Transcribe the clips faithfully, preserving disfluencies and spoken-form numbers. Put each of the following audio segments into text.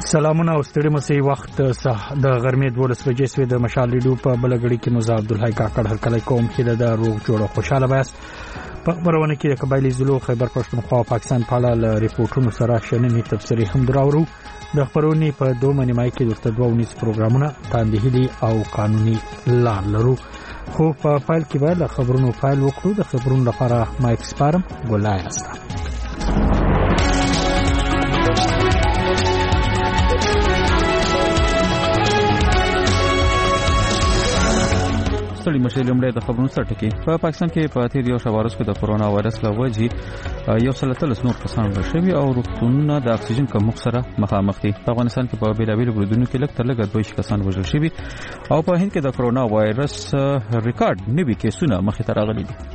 سلامونه او ستړي مسي وخت د غرمې دولس بجې سوی د مشال ریډیو په بلګړی کې مزه عبدالحی کاکړ هر کله کوم چې د روغ جوړ خوشاله بس په خبرونه کې د قبایلی زلو خیبر پښتونخوا پاکستان په اړه ریپورتونو سره شننې تفسیری هم دراورو د خبرونې په دوه نیمای کې درته دوه ونیس پروګرامونه تاندهلي او قانوني لار لرو خو په فایل کې به د خبرونو فایل وکړو د خبرونو لپاره مایک سپارم ګولای است ستړي مشه لمړی د خبرونو سره ټکی په پاکستان کې په تیر یو شوارس کې د کورونا وایرس له وجې یو سل تلس نور کسان ورشوي او روغتونونه د اکسیجن کمښت سره مخامخ دي په افغانستان کې په بیلابیلو بریدونو کې لږ تر لږه دوه کسان وژل شوي او په هند کې د کورونا وایرس ریکارډ نوي کیسونه مخې ته راغلي دي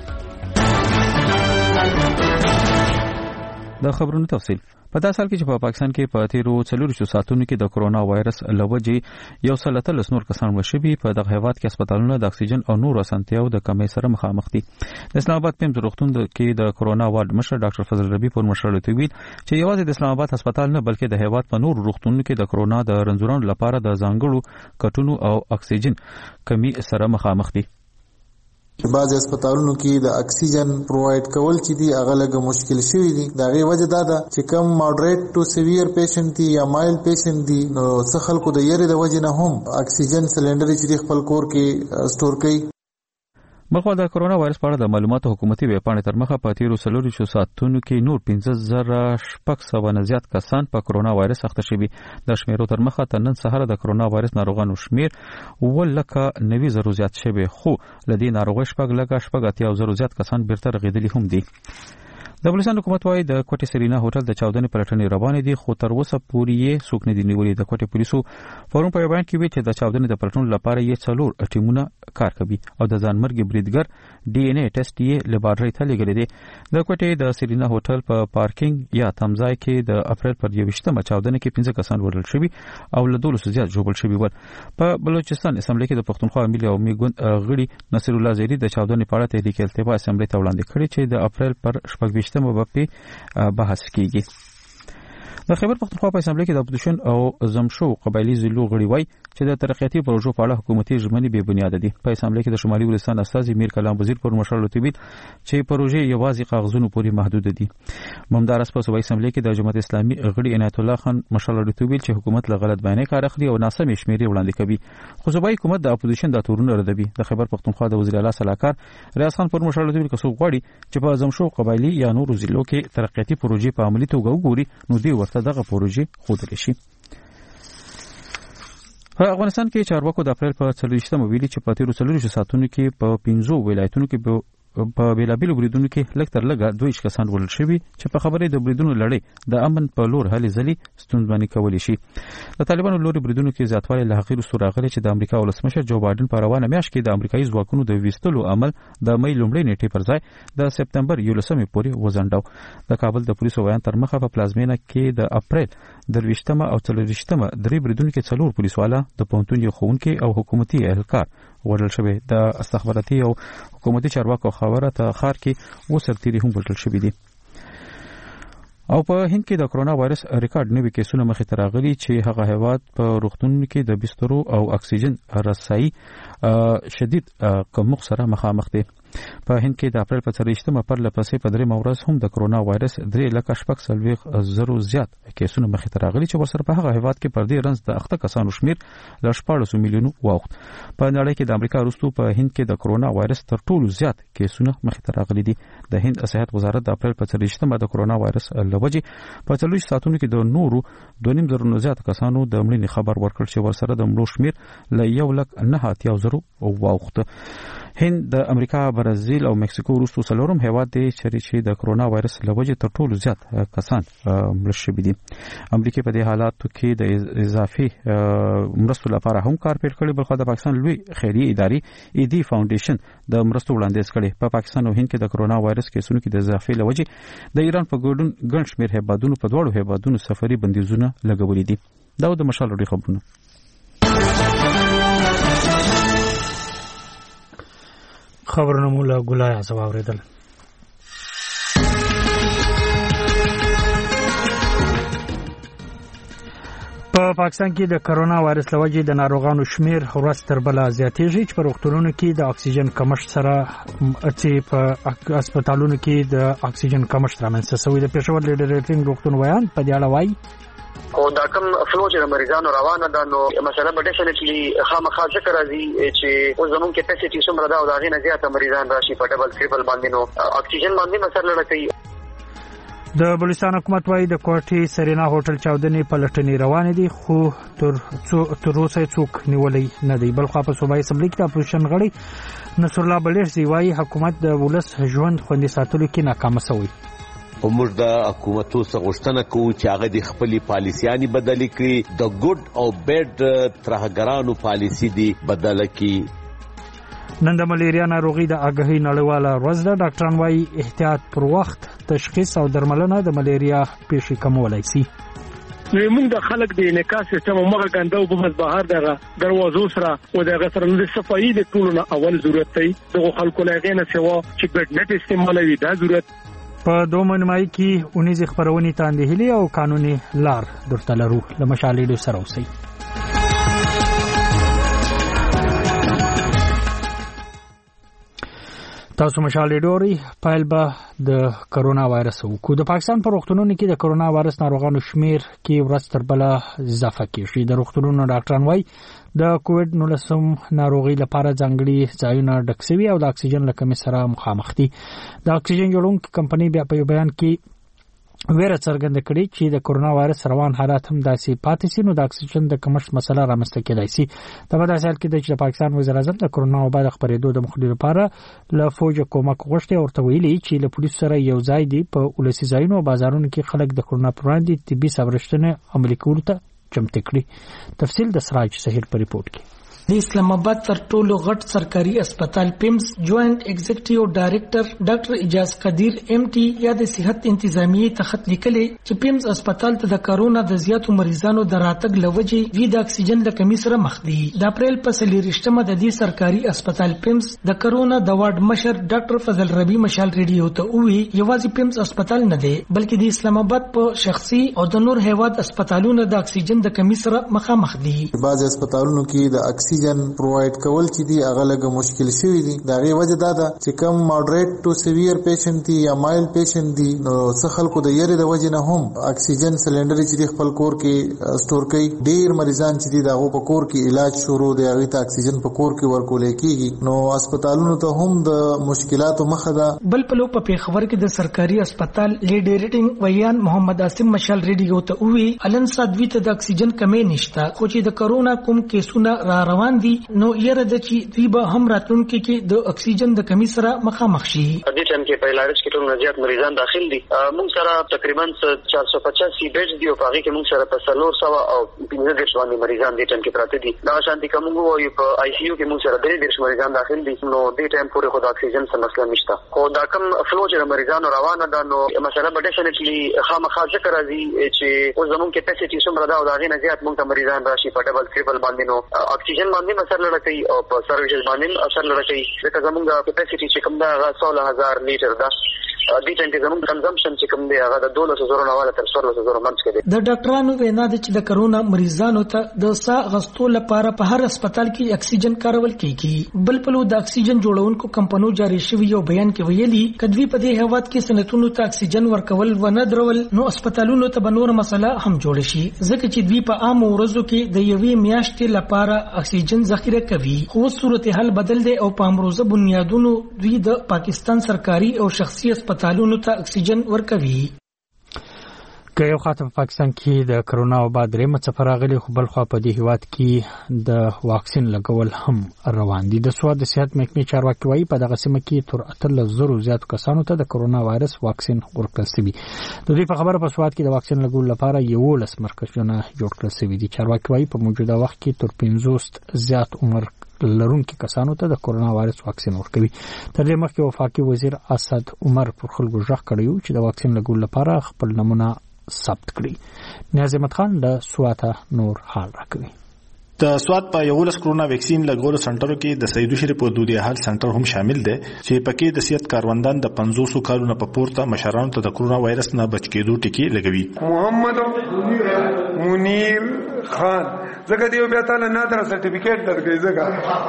د خبرونو تفصیل په داسې حال کې چې په پاکستان کې په تیرو څلورو ساعتونو کې د کورونا وایرس له وجې یو سل تلس نور کسان وشوي په دغه هیواد کې هسپتالونه د اکسیجن او نور اسانتیاو د کمی سره مخامخ دي د اسلام آباد پیم روغتون کې د کورونا وارډ مشر ډاکټر فضل ربی په مشرلو تویل چې یوازې د اسلام آباد هسپتال نه بلکې د هیواد په نور روغتونونو کې د کورونا د رنځورانو لپاره د ځانګړو کټونو او اکسیجن کمی سره مخامخ دي بعض هسپتالونو کې د اکسیجن پرووایډ کول چې دی هغه لږه مشکل شوی دی دا غي وجه دا ده چې کم ماډریټ ټو سیویر پیشنټ دی یا مایل پیشنټ دی نو څه خلکو د یری د وجه نه هم اکسیجن سلندر چې خپل کور کې سٹور کوي مخه د کورونا وایرس په اړه د معلوماتو حکومتي ویب پاڼې تر مخه په تیرو څلورو ساعتونو کې نور پنځه زره شپږ سوه نه زیات کسان په کورونا وایرس اخته شوي د شمیرو تر مخه تر نن سهار د کورونا وایرس ناروغانو شمیر ولکه نوي زرو زیات شوی خو لدې ناروغي شپږ لکه شپږ اتیا زرو زیات کسان بیرته رغیدلي هم دي د بلوچستان حکومت وايي د کوټې سرینا هوټل د چاودنې پلټنې روانې دي خو تر اوسه پورې یې څوک نه دي نیولي د کوټې پولیسو فورم په بیان کې وی چې د چاودنې د پلټنې لپاره یې څلور ټیمونه کار کوي او د ځانمرګي بریدګر ډي ان اے ټیسټ یې لیبارټري ته لګړي دي د کوټې د سرینا هوټل په پارکینګ یا تمځای کې د اپریل پر یوویشتمه چاودنې کې پنځه کسان وژل شوي او له دولسو زیات ژوبل شوي ول په بلوچستان اسمبلی کې د پښتونخوا ملي او میګوند غړي نصر الله زیری د چاودنې په اړه تحریک التبا اسمبلی ته وړاندې کړی چې د اپریل پر شپږ ویشتمه په بحث کیږي د خیبر پختونخوا په اسمبلی کې د اپوزیشن او زمشو قبایلی زلو غړي وای چې د ترقیاتي پروژو په اړه حکومتي ژمنې بې بنیاد دي په اسمبلی کې د شمالي ولستان استاذ میر کلام وزیر پر مشرلو تویل چې پروژې یوازې کاغذونو پورې محدود دي ممدار اسپاس په اسمبلی کې د جماعت اسلامي غړي عنایت الله خان مشرلو تویل چې حکومت له غلط بیانې کار اخلي او ناسم شمیرې وړاندې کوي خو صوبایي حکومت د اپوزیشن د تورونو ردوي د خیبر پختونخوا د وزیر اعلی صلاحکار ریاض خان پر مشرلو تویل کسو غواړي چې په زمشو قبایلی یا نورو ضلعو کې ترقیاتي پروژې په عملي توګه وګوري نو دی ورته دغه پروژې خودل شي په افغانستان کې چارواکو د اپریل په څلوېښتمه ویلي چې په تیرو څلوېښتو ساعتونو کې په پنځو ولایتونو کې په بیلابیلو بریدونو کې لږ تر لږه دوه کسان وژل شوي چې په خبرې د بریدونو لړۍ د امن په لور هلې ځلې ستونزمنې کولی شي د طالبانو لوري بریدونو کې زیاتوالی له هغې وروسته راغلی چې د امریکا ولسمشر جو بایډن په روانه میاشت کې د امریکایي ځواکونو د ویستلو عمل د مۍ لومړۍ نیټې پر ځای د سپتمبر یولسمې پورې وځنډاو د کابل د پولیسو بیان تر مخه په پلازمینه کې د اپریل درویشتمه او څلورویشتمه درې بریدونو کې څلور پولیسواله د پوهنتون یو ښوونکي او حکومتي اهلکار وژل شوی د استخباراتي او حکومتي چارواکو خبره ته خار کې و سرتيري هم وژل شوی دي او په هند کې د کورونا وایرس ریکارډ نوي کیسونه مخې ته راغلي چې هغه هیواد په روغتونونو کې د بسترو او اکسیجن رسایي شدید کمښت سره مخامخ دي په هند کې د اپریل په څلوېښتمه پرله پسې په درېیمه ورځ هم د کورونا وایرس درې لکه شپږ څلوېښت زرو زیات کیسونه مخې ته راغلي چې ورسره په هغه هیواد کې پر دې رنځ د اخته کسانو شمیر له شپاړسو میلیونو واوښت په نړۍ کې د امریکا وروسته په هند کې د کورونا وایرس تر ټولو زیات کیسونه مخې ته راغلي دي د هند صحت وزارت د اپریل په څلوېښتمه د کورونا وایرس له وجې په څلوېښت ساعتونو کې د نورو دوه نیم زرو زیات کسانو د مړینې خبر ورکړ چې ورسره د مړو شمیر له یو لک نه اتیا زرو واوښت هند د امریکا برازیل او مکسیکو وروسته څلورم هیواد دی چې د کورونا وایرس له وجې تر ټولو زیات کسان مړه شوي دي امریکا په دې حالاتو کې د اضافي مرستو لپاره هم کار پیل کړی بلخو د پاکستان لوی خیریه ادارې ایدي فاونډیشن د مرستو وړاندیز کړي په پاکستان او هند کې د کورونا وایرس کیسونو کې د اضافي له وجې د ایران په ګډون ګڼ شمېر هیوادونو په دواړو هیوادونو سفري بندیزونه لګولي دي دا د مشال لري خبرونه خبرونه مولا ګلای حساب اوریدل په په پاکستان کې د کرونا وایرس لوجې د ناروغانو شمیر ورځ تر بله زیاتېږي چې په روغتونونو کې د اکسیجن کمښت سره چې په هسپتالونو کې د اکسیجن کمښت رامنځته شوی. د پېښور لیډریټینګ روغتون ویان په دې اړه وایي او دا کوم فلو چې مریضانو روانه ده نو مثلا به ډیفینټلی خامخا ذکر راځي چې اوس زموږ کیپاسټي څومره ده او دا غي نه زیاته مریضان راشي په ډبل ټریپل باندې نو اکسیجن باندې مثلا لړکې. د بلوچستان حکومت وايي د کوټي سرینا هوټل چاودنې په لټنې روانې دي خو تر تر اوسه څوک نیولې نه دی. بل خو په صوبایي اسمبلی کې د اپوزیشن غړي نصر الله بلیر وايي حکومت د ولس ژوند خوندي ساتلو کې ناکام شوی. موږ د حکومتو څخه غوښتنه کوو چې هغه د خپل پالیسياني بدل کړي، د ګډ او بیډ ترهګرانو پالیسی دی بدل کړي. نن د ملیریا ناروغي د اګهي نړیواله ورځ ده. ډاکټران وايي احتیاط پر وخت تشخیص او درملنه د ملیریا پیښې کمولای شي. موږ د خلک د انعکاس سیستم موږ غندو په بس بهر دغه دروازو سره او دغه سره د صفایي د ټولو اول ضرورت دی. دغه خلکو لغې نه سوا چې ګډ نت استعمالوي دا ضرورت. په دوه نیمایي کې اونیز خبرونې تاندې هلي او قانوني لار درته لرو لمشالې سره اوسئ. تاسو مشالې ډوري پایل به د کرونا وایرس وکړو. د پاکستان په روغتونونو کې د کرونا وایرس ناروغانو شمیر کې ورځ تر بله اضافه کیږي. د روغتونونو ډاکټران وايي د کووډ نولس ناروغي لپاره ځانګړي ځایونه ډک شوي او د اکسیجن له کمۍ سره مخامخ دي. د اکسیجن جوړونکو کمپنۍ بیا په بیان کې ویره څرګنده کړې چې د کرونا وایرس روان حالات هم داسې پاتې شي نو د اکسیجن د کمښت مسله رامنځته کېدای شي. دا په داسې حال کې د پاکستان وزیر اعظم د کرونا وبا د خپرېدو د مخنیوي لپاره له فوج کومک غوښتي او ورته ویلي چې له پولیسو سره یو ځای دي په ولسي ځایونو او بازارونو کې خلک د کرونا پر وړاندې طبي سپارښتنې عملي کولو ته چمتو کړي. تفصیل د سراج سهیل په ریپورت کې. د اسلام آباد تر ټولو غټ سرکاري اسپیټال پیمز جوائنٹ ایگزیکټیو ډایریکټر ډاکټر اجاز قدیر ایم ټي یا د صحت انتظامیه ته خط لیکلې چې پیمز اسپیټال ته د کرونا د زیاتو مریضانو د راتګ لوجې وی د اکسیجن د کمی سره مخ دي. د اپریل په څلورشتمه د دې سرکاري اسپیټال پیمز د کرونا د وارډ مشر ډاکټر فضل ربی مشال ریډیو ته وی یوازې پیمز اسپیټال نه دی بلکې د اسلام آباد په شخصي او د نور هیواد اسپیټالونو د اکسیجن د کمی سره مخامخ دي. بعض اسپیټالونو کې د اکسیجن پرووایډ کول چې دی هغه لږ مشکل شوی دی. دا غي وجه دا ده چې کم ماډریټ ټو سیویر پیشنټ دی یا مایل پیشنټ دی نو څه خلکو د یری د وجه نه هم اکسیجن سلندر چې خپل کور کې سٹور کوي. ډیر مریضان چې دی دغه په کور کې علاج شروع دی هغه ته اکسیجن په کور کې ورکول کېږي نو هسپتالونو ته هم د مشکلاتو مخه ده. بل په لو په پیښور کې د سرکاري هسپتال لیډریټینګ ویان محمد عاصم مشال ریډیو ته وی الن صدوی ته د اکسیجن کمی نشته خو چې د کرونا کوم کیسونه را روان دي نو یره د چې دوی به هم راتلونکي کې د اکسیجن د کمی سره مخامخ شي. د دې ټیم کې په علاج کې ټول زیات مریضان داخل دي. موږ سره تقریبا چار سو پچاس بیډ دی او هغه کې موږ سره په څلور سوه او پنځه دېرش باندې مریضان دې ټیم کې پراته دي. دا شانتي کوم وو په آی سی یو کې موږ سره درې دېرش مریضان داخل دي نو دې ټیم پورې خو د اکسیجن څخه مسله نشته. خو دا کوم فلو چې مریضانو روانه ده نو مثلا به ډیفینټلی خامخا ذکر راځي چې اوس زموږ کیپاسټي څومره ده او دا غي نه زیات موږ ته مریضان راشي په ډبل ټریپل باندې نو اکسیجن باندې مثلا لړکې او په سرویسز باندې اثر لري. ځکه زموږ کیپاسټي چې کوم دا سولہ هزار لیټر ده د دې ټیم کې زموږ کنزمپشن چې کوم دی هغه د دولس زره نه والا تر څوارلس زره منځ کې دی. د ډاکټرانو وینا ده چې د کرونا مریضانو ته د ساه غستو لپاره په هر هسپتال کې اکسیجن کارول کیږي. بل په لو د اکسیجن جوړونکو کمپنیو جاری شوی یو بیان کې ویلي کدوی په دې هواد کې سنتونو ته اکسیجن ورکول و نه درول نو هسپتالونو ته بنور مسله هم جوړ شي ځکه چې دوی په عام ورځو کې د یوې میاشتې لپاره اکسیجن ذخیره کوي. خو صورتحال بدل دی او په امروزه بنیادونو دوی د پاکستان سرکاري او شخصي هسپتالونو ته اکسیجن ورکوي. که یو خاطر په پاکستان کې د کرونا وبا درېمه څپه راغلې خو بل خوا په دې هیواد کې د واکسین لګول هم روان دي. د سواد د صحت محکمې چارواکي وايي په دغه سیمه کې تر اتلس زرو زیاتو کسانو ته د کرونا وایرس واکسین ورکړل شوی. د دې په خبره په سواد کې د واکسین لګول لپاره یولس مرکزونه جوړ کړل شوي دي. چارواکي وايي په موجوده وخت کې تر پنځوس زیات عمر لرونکو کسانو ته د کرونا وایرس واکسین ورکوي. تر دې مخکې وفاقي وزیر اسد عمر پر خلکو ژغ کړی چې د واکسین لګول لپاره خپل نمونه ثبت کړي. نیاز احمد خان د سواته نور حال راکوي. د سواد په یولس کرونا ویکسین لګولو سنټرو کې د سیدو شریف او دودي حال سنټر هم شامل دی چې پکې د صحت کاروندان د پنځوس کالونو په پورته مشرانو ته د کرونا وایرس نه بچ کېدو ټکي لګوي. محمد منیر خان زګه دیو بیا تعالی نادر سرټیفیکیټ درکې زګه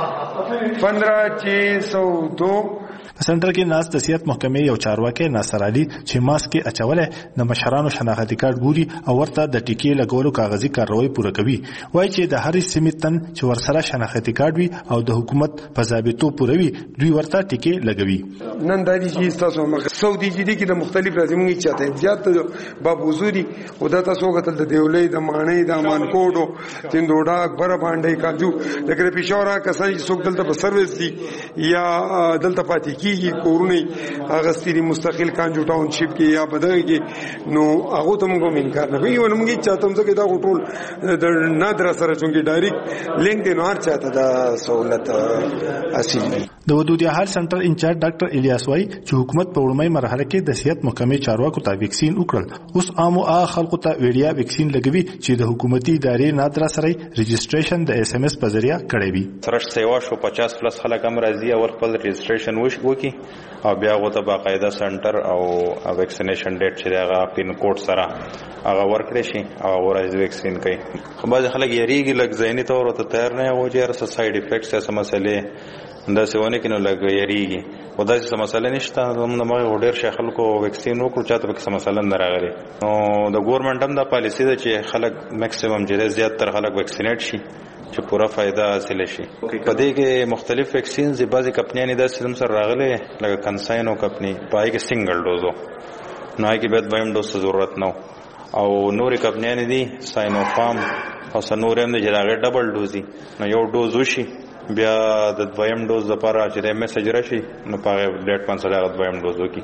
پندرہ چھ سو دو سنټر کې ناس د صحت محکمې یو چارواکي ناصر علي چې ماسک اچولې د مشرانو شناختی کارت ګوري او ورته د ټیکې لګولو کاغذي کاروي پوره کوي وایي چې د هرې سیمې تن چې ورسره شناختی کارت وي او د حکومت په ضابطو پوروي دوی ورته ټیکې لګوي نن د دې چې تاسو مخ سعودي جدي کې د مختلف راځمږي چاته زیات باب حضوري او د تاسو غتل د دیولې د مانې د مانکوډو تندوډا اکبر باندې کاجو لکه پېښورا کسان چې څوک دلته په سرویس دي یا دلته پاتې کیږي کورونی اغستری مستقل کانجو ټاون شپ کې یا بدغه کې نو هغه ته موږ انکار نه کوي ونه موږ چاته موږ دا ټول د نادر سره چونګي ډایرکټ لینک دی نو هر چاته دا سہولت حاصل دي د ودودیا هال سنټر انچارج ډاکټر الیاس وای چې حکومت په وړمۍ مرحله کې د صحت محکمې چارواکو ته ویکسین وکړل اوس عامو ا خلکو ته ویډیا ویکسین لګوي چې د حکومتي ادارې نادر سره رجسټریشن د اس ام اس په ذریعہ کړی وي سرش سیوا شو پچاس پلس خلک هم راځي او خپل رجسټریشن وکړي او بیا غوته باقاعده سنټر او ویکسینیشن ډیټ چې هغه پین کوډ سره هغه ورکړي شي او ورځ ویکسین کوي خو بعض خلک یریږي لږ ذهني تور ته تیار نه وي چې سره سایډ افیکټس څه مسلې دا سونه کې نو لګ یریږي او دا څه مسله نشته موږ د مغه ډیر شي خلکو ویکسین وکړو چاته به څه مسله نه راغلي نو د ګورنمنت هم دا پالیسی ده چې خلک میکسیمم جره زیات تر خلک ویکسینیټ شي چې پورا فائدہ حاصل شي په دې کې مختلف ویکسینز د بعضی کمپنیانې د سیستم سره راغلي لکه کنساینو کمپنی پای کې سنگل ډوزو نو هغه به دویم ډوز ضرورت نه او نورې کمپنیانې دي ساینوفارم او سنور هم د جراغه ډبل ډوزي نو یو ډوز وشي بیا د دویم ډوز لپاره چې د میسج راشي نو په ډیټ پنځه هغه دویم ډوز وکي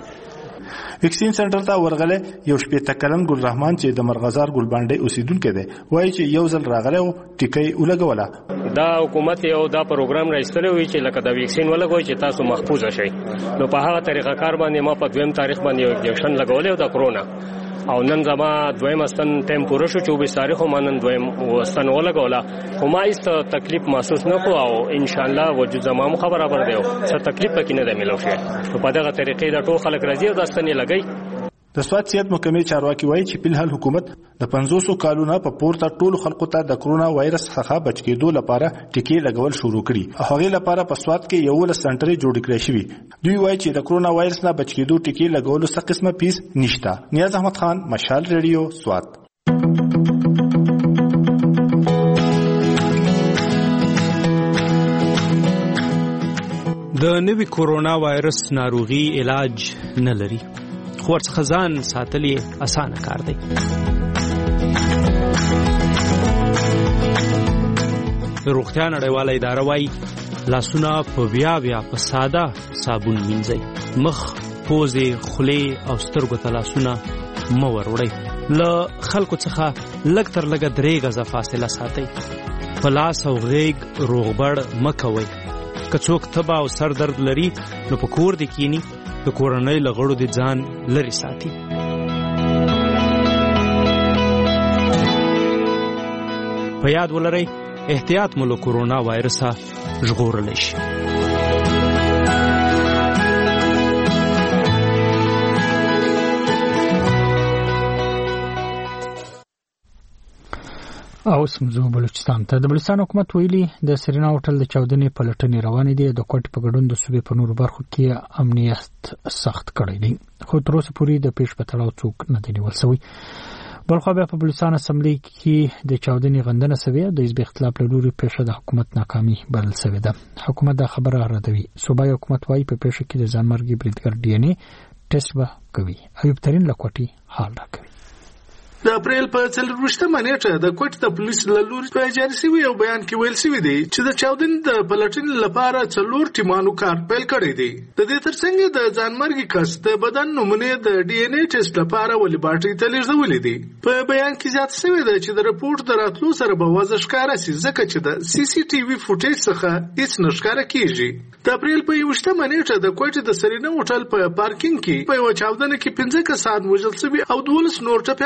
ویکسین سنټر ته ورغله یو شپږ کلن ګل رحمان چې د مرغزار ګل باندې اوسیدونکو دی وایي چې یو ځل راغله او ټیکې ولګوله دا حکومت یو دا پروګرام راځتلې وی چې لکه دا ویکسین ولګوي چې تاسو محفوظ شئ نو په هغه طریقه کار باندې ما په دویم تاریخ باندې یو انجکشن لګولې او د کرونا او نن زما دویم استن ټیم پوره شو چوبیس تاریخ هم نن دویم استن ولګوله خو ما هیڅ تکلیف محسوس نه کو او ان شاء الله وجود زما خبره بر دیو څه تکلیف پکې نه ملو شي په دغه طریقې دا ټول خلک راځي او د استن لګي د سواد صحت محکمې چارواکي وایي چې په الحال حکومت د پنځوس کالونو په پورته ټول خلکو ته د کرونا وایرس څخه بچ کېدو لپاره ټیکې لګول شروع کړي هغه لپاره په سواد کې یو ول سنټر جوړ کړی شوی دوی وایي چې د کرونا وایرس نه بچ کېدو ټیکې لګول څه قسمه پیس نشته نیاز احمد خان مشال ریډیو سواد د نوي کرونا وایرس ناروغي علاج نه لري خو ورڅخه ځان ساتل یې اسانه کار دی روغتیا نړیواله اداره وايي لاسونه په بیا بیا په ساده صابون مینځئ مخ پوزې خولې او سترګو ته لاسونه مه وروړئ له خلکو څخه لږ تر لږه درې غزه فاصله ساتئ په لاس او غیږ روغبړ مه کوئ که څوک تبه او سر درد لري نو په کور دې کینی د کورنۍ له غړو د ځان لري ساتي په یاد ولرئ احتیاط مو له کرونا وایرسه ژغورلی شي او سمزو بلوچستان ته د بلوچستان حکومت ویلي د سرینا هوټل د چاودنې پلټنې روانې دي د کوټ په ګډون د صوبې په نورو برخو کې امنیت سخت کړی دی خو تر اوسه پورې د پیش په تړاو څوک نه دی نیول شوی بلخو بیا په بلوچستان اسمبلی کې د چاودنې غندنه سوي د حزب اختلاف له لوري پیښه د حکومت ناکامي بلل شوې ده حکومت دا خبره ردوي صوبایي حکومت وايي په پیښه کې د ځانمرګي بریدګر ډي ان اي ټیسټ به کوي ایوب ترين لکوټي حال راکوي د اپریل په څلرویشتمه نیټه د کوټ د پولیس له لوري په جاري شوی یو بیان کې ویل شوی دی چې د چاودنې د پلټنې لپاره څلور ټیمانو کار پیل کړی دی د دې ترڅنګ د ځانمرګي کس د بدن نمونه د ډي ان اي ټیسټ لپاره ولیباټري ته لیږدولې دي په بیان کې زیات شوی دی چې د رپورت دراتلو سره به وځ ښکارا سي ځکه چې د سی سی ټي وي فوټیج څخه هیڅ نشکاره کیږي د اپریل په یوشتمه نیټه د کوټ د سرینا هوټل په پارکینګ کې په یو چاودنه کې پنځه کسان وژل شوي او دولس نور ټپيان شوي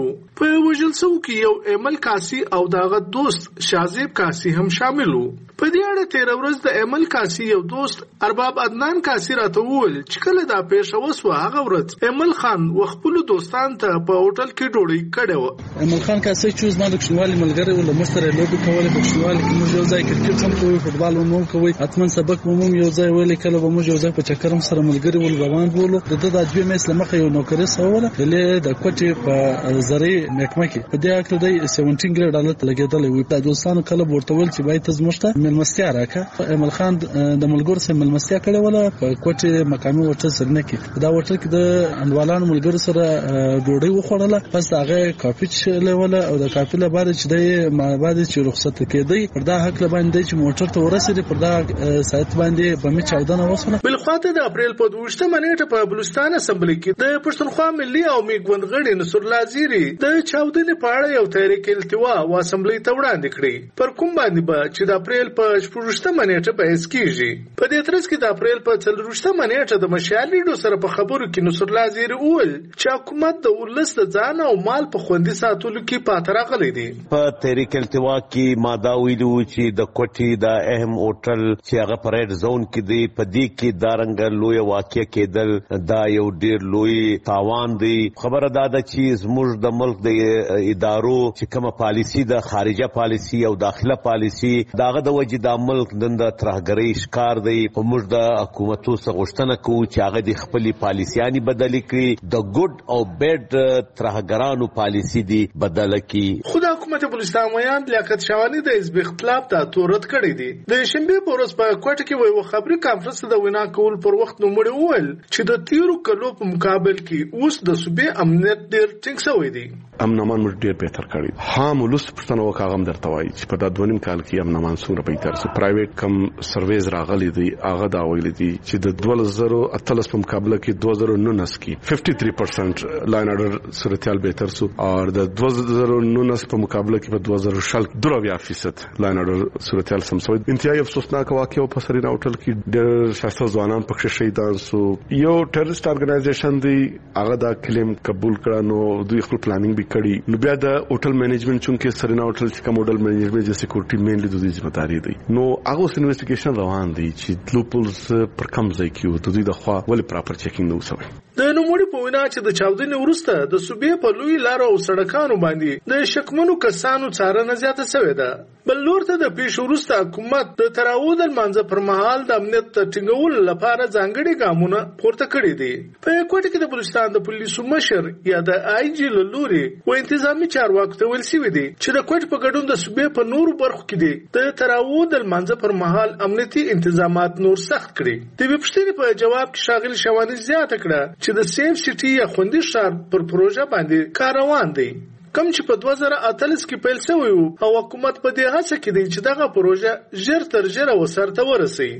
وو. په وژل شو کې یو ایمل کاسي او داغه دوست شازیب کاسي هم شامل وو. په دې اړه تیر ورځ د ایمل کاسي یو دوست ارباب عدنان کاسي راته وویل چې کله دا پیښه وسوه هغه ورځ ایمل خان خپل دوستان ته په هوټل کې ډوډۍ کړې وه. ایمل خان کاسي چې زما د کوچنیوالي ملګری و له موږ سره لوبې کولې. په کوچنیوالي کې موږ یو ځای کرکټ هم کوو، فوټبال هم موږ کوو، حتما سبق به موږ یو ځای ویلې. کله به موږ یو ځای په چکر هم سره ملګري ول روان بولو. د ده د دوی میس له مخې یو نوکري سوله له د کوټې په زري میټمه کې په دې اکل دی سبعتر ګریډ حالت لګېدلی وي. د دوستانو کله ورته ویل چې باید ته زموږ ته مېلمستیا راکړه. ایمل خان د ملګرو سره مېلمستیا کړې وله په کوټې مقامي هوټل سرنه کې. دا هوټل کې د انډوالانو ملګرو سره ډوډۍ وخوړله. پس هغه کافي څښلې وله او د کافي له بعد چې دی ما بعد چې رخصت کېدی پر دا حق باندې چې موټر ته ورسېدی پر دا ساعت باندې په می چاودنه وسوله. بل خواته د اپریل په دوشتمه نیټه په بلوچستان اسمبلی کې د پښتونخوا ملي او میګوند غړي نصر لازيري د چاودنې په اړه یو تحریک التوا و اسمبلی ته وړاندې کړی. پر کوم باندې به چې د اپریل په شپږشتمه نیټه په اس کېږي. په دې ترڅ کې د اپریل په څلرویشتمه نیټه د مشال لیډو سره په خبرو کې نصر لازيري وویل چې حکومت د ولس د ځان او مال په خوندي ساتلو کې پاتې راغلی دی. په تحریک التوا کې ماده ویلو چې د کوټې د اهم هوټل چې هغه په ریډ زون کې دی په دې کې دارنګ لوی واقع کېدل دا یو ډیر لوی تاوان دی. خبره دا ده چې زموږ د ملک د ادارو چې کومه پالیسی د خارجه پالیسی او داخله پالیسی داغه د وجې د ملک د ترهګرۍ ښکار دی. په موږ د حکومتو څخه غوښتنه کوو چې هغه د خپلې پالیسیانې بدلې کړي. د ګډ او بیډ ترهګرانو پالیسی دی بدله کړي. خو د حکومت بلوچستان ویاند لیاقت شاوانی د حزب اختلاف ته تورت کړی دی. د شنبې په ورځ په کوټه کې ویو خبري کانفرنس د وینا کول پر وخت نوموړي وویل چې د تیرو کلو په مقابل کې اوس د صوبې امنیت ډیر ټینګ شوی دی. امنمان موږ ډیر بهتر کړی. ها مولس پښتنو وکاغم درته وایي چې په دا دوه نیم کال کې امنمان څومره بهتر سو. پرایویټ کم سرویز راغلي دي هغه دا ویل دي چې د دوه زره اتلس په مقابله کې دوه زره نولس کې پچاس پرسنټ لاین اورډر صورتحال بهتر سو او د دوه زره نولس په مقابله کې په دوه زره شل درویا فیصد لاین اورډر صورتحال سم شوی. انتهایی افسوسناک واقعه په سرینا هوټل کې ډېر شایسته ځوانان پکې شهیدان سو. یو ټیرریست ارګنایزیشن دی هغه دا کلیم قبول کړه نو دوی خپل پلانینګ به کړی. نو بیا د هوټل مینجمنت چونکه سرینا هوټل چې کوم هوټل مینجمنت د سکیورټي مینلی د دې ذمہ داری دی. نو هغه انویسټیګیشن روان دی چې لوپلز پر کم ځای کې د دوی د خوا ولې پراپر چیکینګ نه وسوي. د نوموړي په وینا چې د چاودنې وروسته د صوبې په لوی لارو او سړکانو باندې د شکمنو کسانو څارنه زیاته شوې ده. بل لور ته د پیښو وروسته حکومت د تراود المنځ پر مهال د امنیت ټینګولو لپاره ځانګړي ګامونه پورته کړي دي. په کوټه کې د بلوچستان د پولیسو مشر یا د آی جی لوري و انتظامی چارواکو ته ویل شوی دی چې د کوټ په ګډون د صوبې په نورو برخو کې دي د تراود المنځ پر مهال امنیتي انتظامات نور سخت کړي. د وپښتنې په جواب کې شاغل شوانی زیاته کړه چې د سیف سټي یا خوندي ښار پر پروژه باندې کار روان دی کوم چې په دوه زره اتلس کې پیل شوی وو او حکومت په دې هڅه کې دی چې دغه پروژه ژر تر ژره وسرته ورسوي.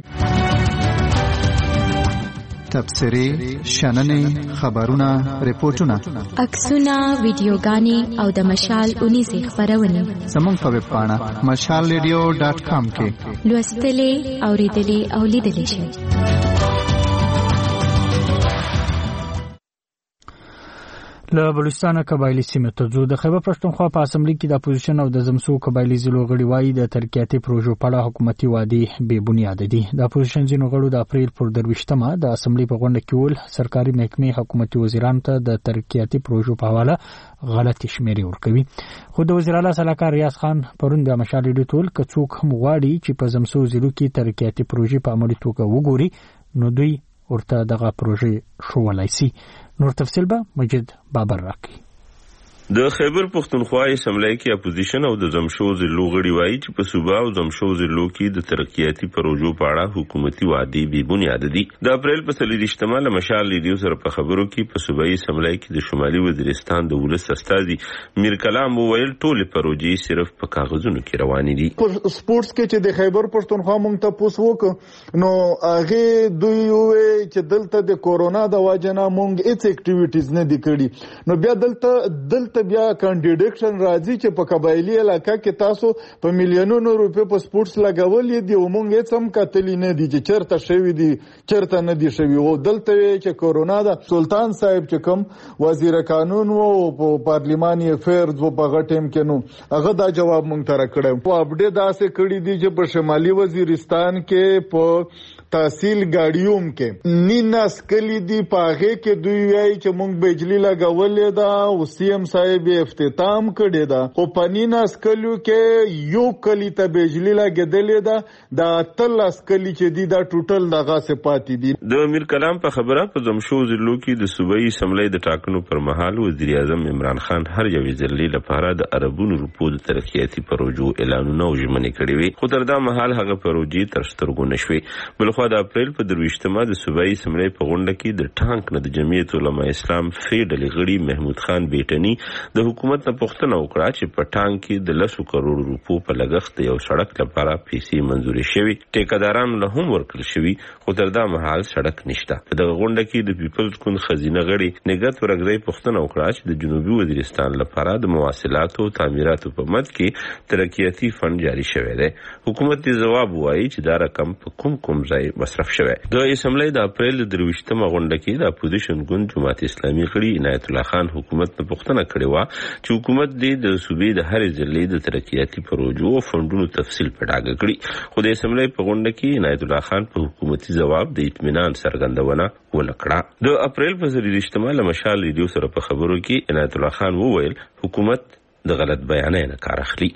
تبصرې، شننې، خبرونه، ریپورتونه، عکسونه، ویډیوګانې او د مشال اونیزې خبرونه زموږ په ویب پاڼه مشال ریډیو ډاټ کام کې لوستلې، اوریدلې او لیدلې شئ. له بلوچستان قبایلی سیمې ته ځو. د خیبر پښتونخوا په اسمبلی کې د اپوزیشن او د زمسو قبایلی ضلع غړي وایي د ترقیاتي پروژو په اړه حکومتي وعدې بې بنیاد دي. د اپوزیشن ځینو غړو د اپریل پر درویشتمه د اسمبلی په غونډه کې ول سرکاري محکمې حکومتي وزیرانو ته د ترقیاتي پروژو په حواله غلطي شمیرې ورکوي. خو د وزیر اعلی صلاحکار ریاض خان پرون د مشال لیډو ټول که څوک هم غواړي چې په زمسو ضلع کې ترقیاتي پروژې په عملي توګه وګوري نو دوی ورته دغه پروژې شولای شي. نور تفصیل به مجید بابر راکړي. د خیبر پښتونخوا اسمبلی کې اپوزیشن او د زمشو ضلع غړي وایي چې په صوبه او زمشو ضلعو کې د ترقیاتي پروژو په اړه حکومتي وعدې بې بنیاده دي. د اپریل په څلوېښتمه له مشال لیډیو سره په خبرو کې په صوبایي اسمبلی کې د شمالي وزیرستان د ولس استازي میر کلام وویل ټولې پروژې صرف په کاغذونو کې روانې دي. په سپورتس کې چې د خیبر پښتونخوا مونږ ته پوس وکړ نو هغه دوی وې چې دلته د کورونا د وجه نه مونږ هیڅ اکټیویټیز نه دي کړې نو بیا دلته دلته ورسته بیا کانټریډکشن راځي چې په قبایلی علاقه کې تاسو په میلیونونو روپے په سپورتس لګولې دي او مونږ هیڅ هم کتلی نه دي چې چرته شوی دي چرته نه دي شوی. او دلته چې کورونا دا سلطان صاحب چې کوم وزیر قانون وو په پارلیماني افیرز وو په غټم کې نو هغه دا جواب مونږ ته راکړم. په اپډیټ داسې کړی دي چې په شمالي وزیرستان کې په تحصیل ګاډیوم کې نیناس کلی دی پاغه کې دوی وایي چې مونږ بجلی لګولې ده او سی ام صاحب افتتام کړی ده او پنیناس کلیو کې یو کلی ته بجلی لګېدلې ده دا تلاس کلی چې دی دا ټوټل دغه صفات دي. د امیر کلام په خبره په زمشو ضلع کې د صوبایي اسمبلی د ټاکنو پر مهال وزیر اعظم عمران خان هر یو ضلع لپاره د اربونو روپو د ترقیاتي پروژو اعلانونه او ژمنې کړې وي خو تر دا مهال هغه پروژې تر سترګو نشوي. بلخو د اپریل په درویشتمه د صوبایي اسمبلی په غونډه کې د ټانک نه د جمعیت علماء اسلام فی ډلې غړي محمود خان بیٹنی د حکومت نه پوښتنه وکړه چې په ټانک کې د لسو کروڑ روپو په لګښت یو سړک لپاره پیسې منزوري شوي ټیکدارانو له هم ورکړل شوي خو تر دا مهال سړک نشته. په دغه غونډه کې د پیپلز ګوند خزینه غړي نګهت ورګزی پوښتنه وکړه چې د جنوبي وزیرستان لپاره د مواصلاتو او تعمیراتو په مد کې ترقیاتي فند جاری شوی دی. حکومت یې ځواب وایي چې دا رقم په کوم کوم ځای مصرف شوی. د اسمبلی د اپریل د درویشتمه غونډه کې د اپوزیشن ګوند جماعت اسلامي غړي عنایت الله خان حکومت نه پوښتنه کړې و چې حکومت دې د صوبې د هرې ضلع د ترقیاتي پروژو او فندونو تفصیل په ډاګه کړي خو د اسمبلی په غونډه کې عنایت الله خان په حکومتي ځواب د اطمینان څرګندونه ولکړه. د اپریل په درویشتمه له مشال ریډیو سره په خبرو کې عنایت الله خان وویل حکومت د غلط بیانې نه کار اخلي.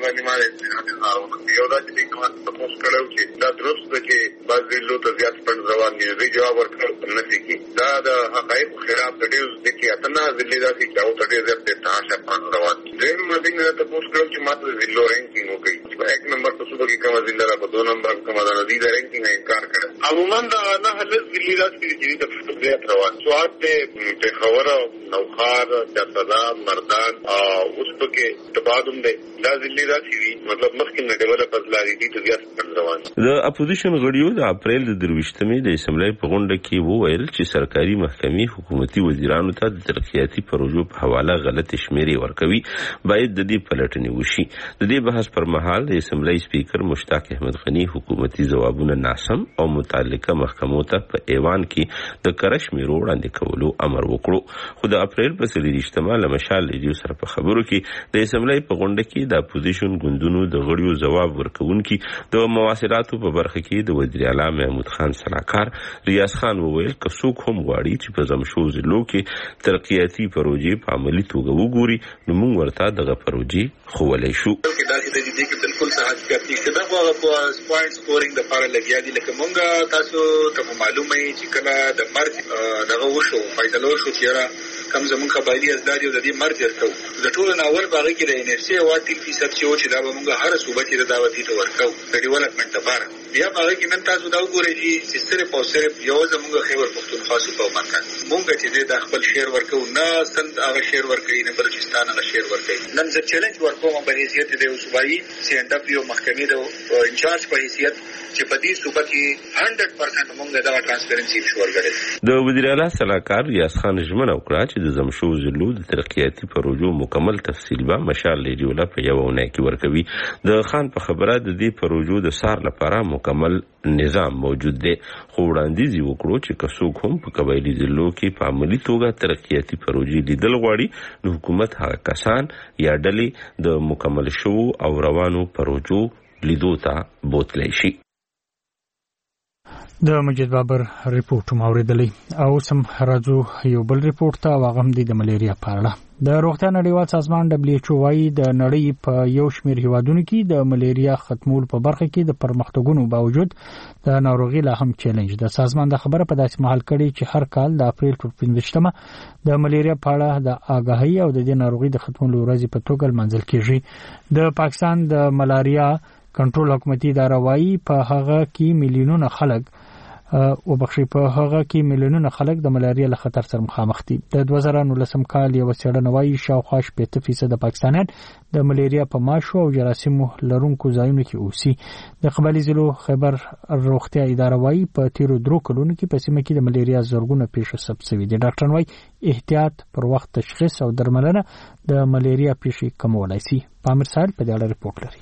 یو دا چې حکومت تاسو کړو چې دا درست ده چې بعض ضلعو ته زیات فند روان دي دوی جواب ورکړل نه دي دا د حقایق خلاف د ډیوز د کې اتنا ضلع دا چې او ته ډیر زیات تاسو فند روان دي. دوی موږ نه تاسو کړو چې ماته ضلع رینکینګ وکړي په یک نمبر په صوبه کې کومه ضلع را په دوه نمبر کومه دا د رینکینګ نه انکار کړ. عموما دا نه هلڅ ضلع دا چې د فند زیات روان سواد ته خبره نوخار چتدا مردان اوس په کې تبادم ده دا ضلع دا چې مطلب مخکې نه ډیولپرز لاري دي ته زیات روان. د اپوزیشن غړیو د اپریل د درویشتمې د اسمبلی په غونډه کې وویل چې سرکاري محکمې حکومتي وزیرانو ته د ترقیاتي پروژو په حواله غلط شمیرې ورکوي باید د دې پلټنې وشي. د دې بحث پر مهال د اسمبلی سپیکر مشتاق احمد غنی حکومتي ځوابونه ناسم او متعلقه محکمو ته په ایوان کې د کره شمیرو وړاندې کولو امر وکړو. خو د اپریل په څلوېښتمه له مشال ریډیو سره په خبرو کې د اسمبلی په غونډه کې د اپوزیشن ګوندونو د غړیو ځواب ورکوونکي د مواصلاتو په برخه کې د وزیر اعلی محمود خان سلاکار ریاض خان وویل که څوک هم غواړي چې په زمشو ضلع کې ترقیاتي پروژې په عملي توګه وګوري نو موږ ورته دغه پروژې ښوولی شو. بالکل صحت کوي چې دا هغه پوینټ سکورینګ د لپاره لګیا دي لکه مونږه تاسو ته معلومه وي چې کله د مرګ دغه وشو فیصله وشو چې کم زمون قبایلی ازداد یو د دې مرګ ورکو د ټولو ناول باغې کې د انرژي او اتل فیصد چې دا به مونږه هر صوبه کې د دعوتي ته ورکو د ډیولپمنٹ لپاره بیا باغې کې نن تاسو دا وګورئ چې صرف او صرف یو زمونږ خیبر پختونخوا صوبه مرکز مونږ چې د خپل شیر ورکو نه سند هغه شیر ورکوي نه بلوچستان هغه شیر ورکوي. نن زه چیلنج ورکوم په حیثیت د صوبایي سی ان ډبلیو محکمې د انچارج په حیثیت چې په دې صوبه کې صد درصد مونږ دا ترانسپیرنسي شور غړي. د وزیر اعلی سلاکار ریاض خان ژمنه وکړه چې د زمشو ضلع د ترقیاتي پروژو مکمل تفصیل به مشال ریډیو لا په یو ونه کې ورکوي. د خان په خبره د دې پروژو د سار لپاره مکمل نظام موجود دی خو وړاندیز وکړو چې که څوک هم په قبایلی ضلعو کې په عملي توګه ترقیاتي پروژې لیدل غواړي نو حکومت هغه کسان یا ډلې د مکمل شوو او روانو پروژو لیدو ته بوتلی شي. د مجید بابر ریپورت مو اوریدلې او سم راځو یو بل ریپورت ته واغم دي د ملیریا په اړه. د روغتیا نړیوال سازمان دبليو ایچ او وايي د نړۍ په یو شمېر هیوادونو کې د ملیریا ختمول په برخه کې د پرمختګونو باوجود د ناروغي لا هم چیلنج ده. سازمان د خبره په داسې محل کړي چې هر کال د اپریل پر پنځمه د ملیریا په اړه د آگاهی او د دې ناروغي د ختمولو ورځ په توګه منځل کیږي. د پاکستان د ملاریا کنټرول حکومتي اداره وايي په هغه کې میلیونونه خلک او بخښي په هغه کې میلیونونه خلک د ملاریا له خطر سره مخامخ دي. د دوه زره نولسم کال یو څېړنه وايي شاوخوا شپږ فیصد پاکستانیان د ملاریا په ماشو او جراثیمو لرونکو ځایونو کې اوسي. د قبایلی ضلع خیبر روغتیا اداره وايي په تیرو درو کلونو کې په سیمه کې د ملاریا زورګونه پیښې ثبت شوي دي. ډاکټر وايي احتیاط پر وخت تشخیص او درملنه د ملاریا پیښې کمولای شي. پامیر سال په دې اړه ریپورت لري.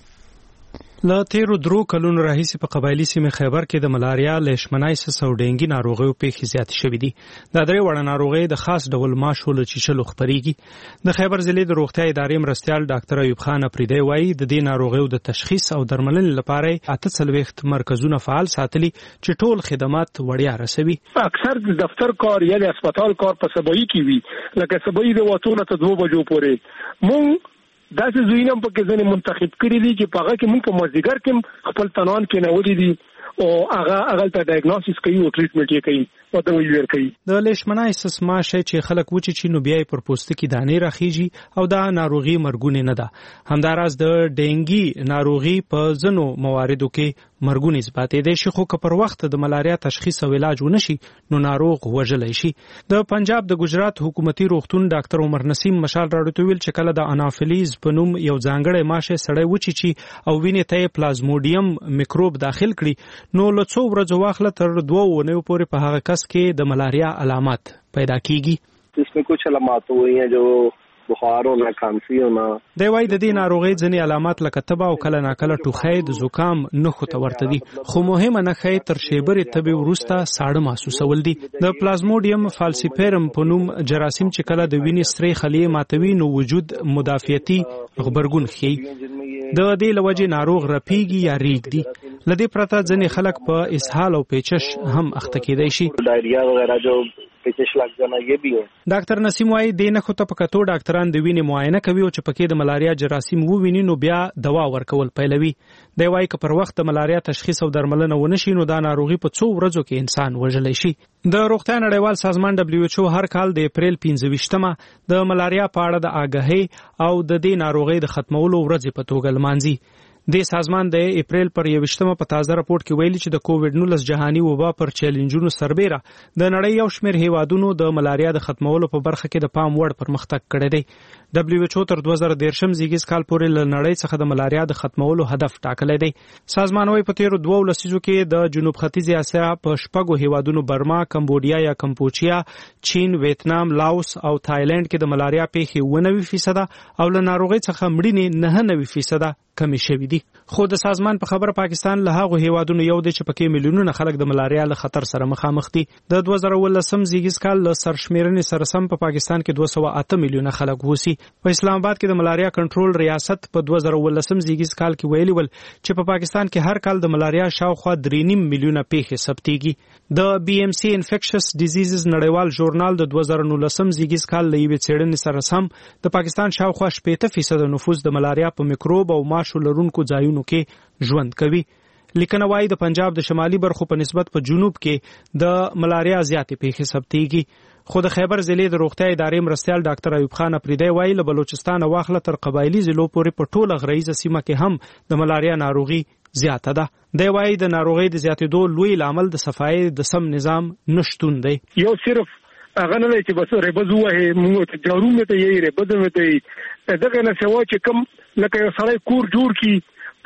له تیرو درو کلونو راهیسې په قبایلی سیمه خیبر کې د ملاریا، لیشمنایسس او ډینګي ناروغیو پیښې زیاتې شوې دي. دا درې وړه ناروغۍ د خاص ډول ماشو له چیچلو خپرېږي. د خیبر ضلع د روغتیا ادارې مرستیال ډاکټر ایوب خان اپریدی وایي د دې ناروغیو د تشخیص او درملنې لپاره اته څلوېښت مرکزونه فعال ساتلي چې ټول خدمات وړیا رسوي. اکثر د دفتر کار یا د هسپتال کار په سبایی کې وي، لکه سبایی د واتونه ته دوه بجو پورې مونږ داسې زوینم په کې ځنې منتخب کړی دي چې په هغه کې موږ په مازدیګر کې خپل تنان کې نولې دي او هغه هغه ته ډایګنوسس کوي او ټریټمنټ یې کوي او د ویور کوي. د لیشمنایسس ماشه چې خلک وچی چې نو بیا پر پوستکي دانې راخیږي او دا ناروغي مرګونه نه ده. همداراز د ډینګي ناروغي په ځنو مواردو کې مرګونه اثباتې دي چې خو که پر وخت د ملاریا تشخیص او علاج ونشي نو ناروغ وژلای شي. د پنجاب د ګجرات حکومتي روغتون ډاکټر عمر نسیم مشال راډیو ویل چې کله د انافیلیز په نوم یو ځانګړی ماشه سړی وچی چې او وینې ته پلازموډیم میکروب داخل کړي نو له څو ورځې واخله تر دوه اونیو پورې په هغه کس کې د ملاریا علامات پیدا کیږي. اس میں کچھ علامات ہوئی ہیں جو بخار ہونا، کھانسی ہونا. دی وايي د دې ناروغۍ ځینې علامات لکه تبه او کله ناکله ټوخی، د زکام نښو ته ورته دي، خو مهمه نښه تر شیبرې تبې وروسته ساړه محسوسول دي. د پلازموډیم فالسیپیرم په نوم جراثیم چې کله د وینې سرې خلیې ماتوي نو وجود مدافعتي غبرګون ښیي. د دې له وجې ناروغ رپیږي یا ریږدي. له دې پرته ځینې خلک په اسهال او پیچش هم اخته کېدای شي. ډایریا وغیرہ جو پیچش لگ جانا یہ بھی ہے. ډاکټر نسیم وايي د نښو ته په کتو ډاکټران د وینې معاینه کوي او چې پکې د ملاریا جراثیم وویني نو بیا دوا ورکول پیلوي. دی وايي که پر وخت د ملاریا تشخیص او درملنه ونشي نو دا ناروغي په څو ورځو کې انسان وژلی شي. د روغتیا نړیوال سازمان دبليو ایچ او هر کال د اپریل پنځه ویشتمه د ملاریا په اړه د آګاهۍ او د دې ناروغۍ د ختمولو ورځ په توګه لمانځي. د سازمان د اپریل پر یوشتمه په تازه راپورټ کې ویلي چې د کووډ نولس جهاني وبا پر چیلنجونو سربېره د نړۍ یو شمېر هیوادونو د ملاریا د ختمولو په برخه کې د پام وړ پرمختګ کړی دی. دبليو ایچ او تر دوه زره دیرشم زیږیز کال پورې له نړۍ څخه د ملاریا د ختمولو هدف ټاکلی دی. سازمان وايي په تیرو دوه لسیزو کې د جنوب ختیځې اسیا په شپږو هیوادونو برما، کمبودیا یا کمپوچیا، چین، ویتنام، لاوس او تایلند کې د ملاریا پیښې اوه نوي فیصده او له ناروغۍ څخه مړینې نهه نوي فیصده کمی شوي دي. خو د سازمان په خبره پاکستان له هغو هیوادونو یو دی چې پکې میلیونونه خلک د ملاریا له خطر سره مخامخ دي. د دوه زره ولسم زیږیز کال له سرشمیرنې سره سم په پاکستان کې دوه سوه اته میلیونه خلک اوسي. په اسلام آباد کې د ملاریا کنټرول ریاست په دوه زره ولسم زیږیز کال کې ویلي ول چې په پاکستان کې هر کال د ملاریا شاوخوا درې نیم میلیونه پیښې ثبتېږي. د بی ام سی انفیکشس ډیزیزز نړیوال ژورنال د دوه زره نولسم زیږیز کال له یوې څېړنې سره سم د پاکستان شاوخوا شپېته فیصده نفوس د ملاریا په میکروب او ماشو لرونکو ځایونو کې ژوند کوي. لیکنه وايي د پنجاب د شمالي برخو په نسبت په جنوب کې د ملاریا زیاتې پیښې ثبتېږي. خو د خیبر ضلع د روغتیا ادارې مرستیال ډاکټر ایوب خان اپریدی وايي له بلوچستان واخله تر قبایلی ضلعو پورې په ټوله غرایزه سیمه کې هم د ملاریا ناروغي زیاته ده. دی وايي د ناروغۍ د زیاتېدو لوی لامل د صفایي د سم نظام نشتون دی. یو صرف هغه نه چې بس ربز وه موږ ته جارو مې ته یې ربز مې ته دغه نه سوا چې کم لکه یو سړی کور جوړ کی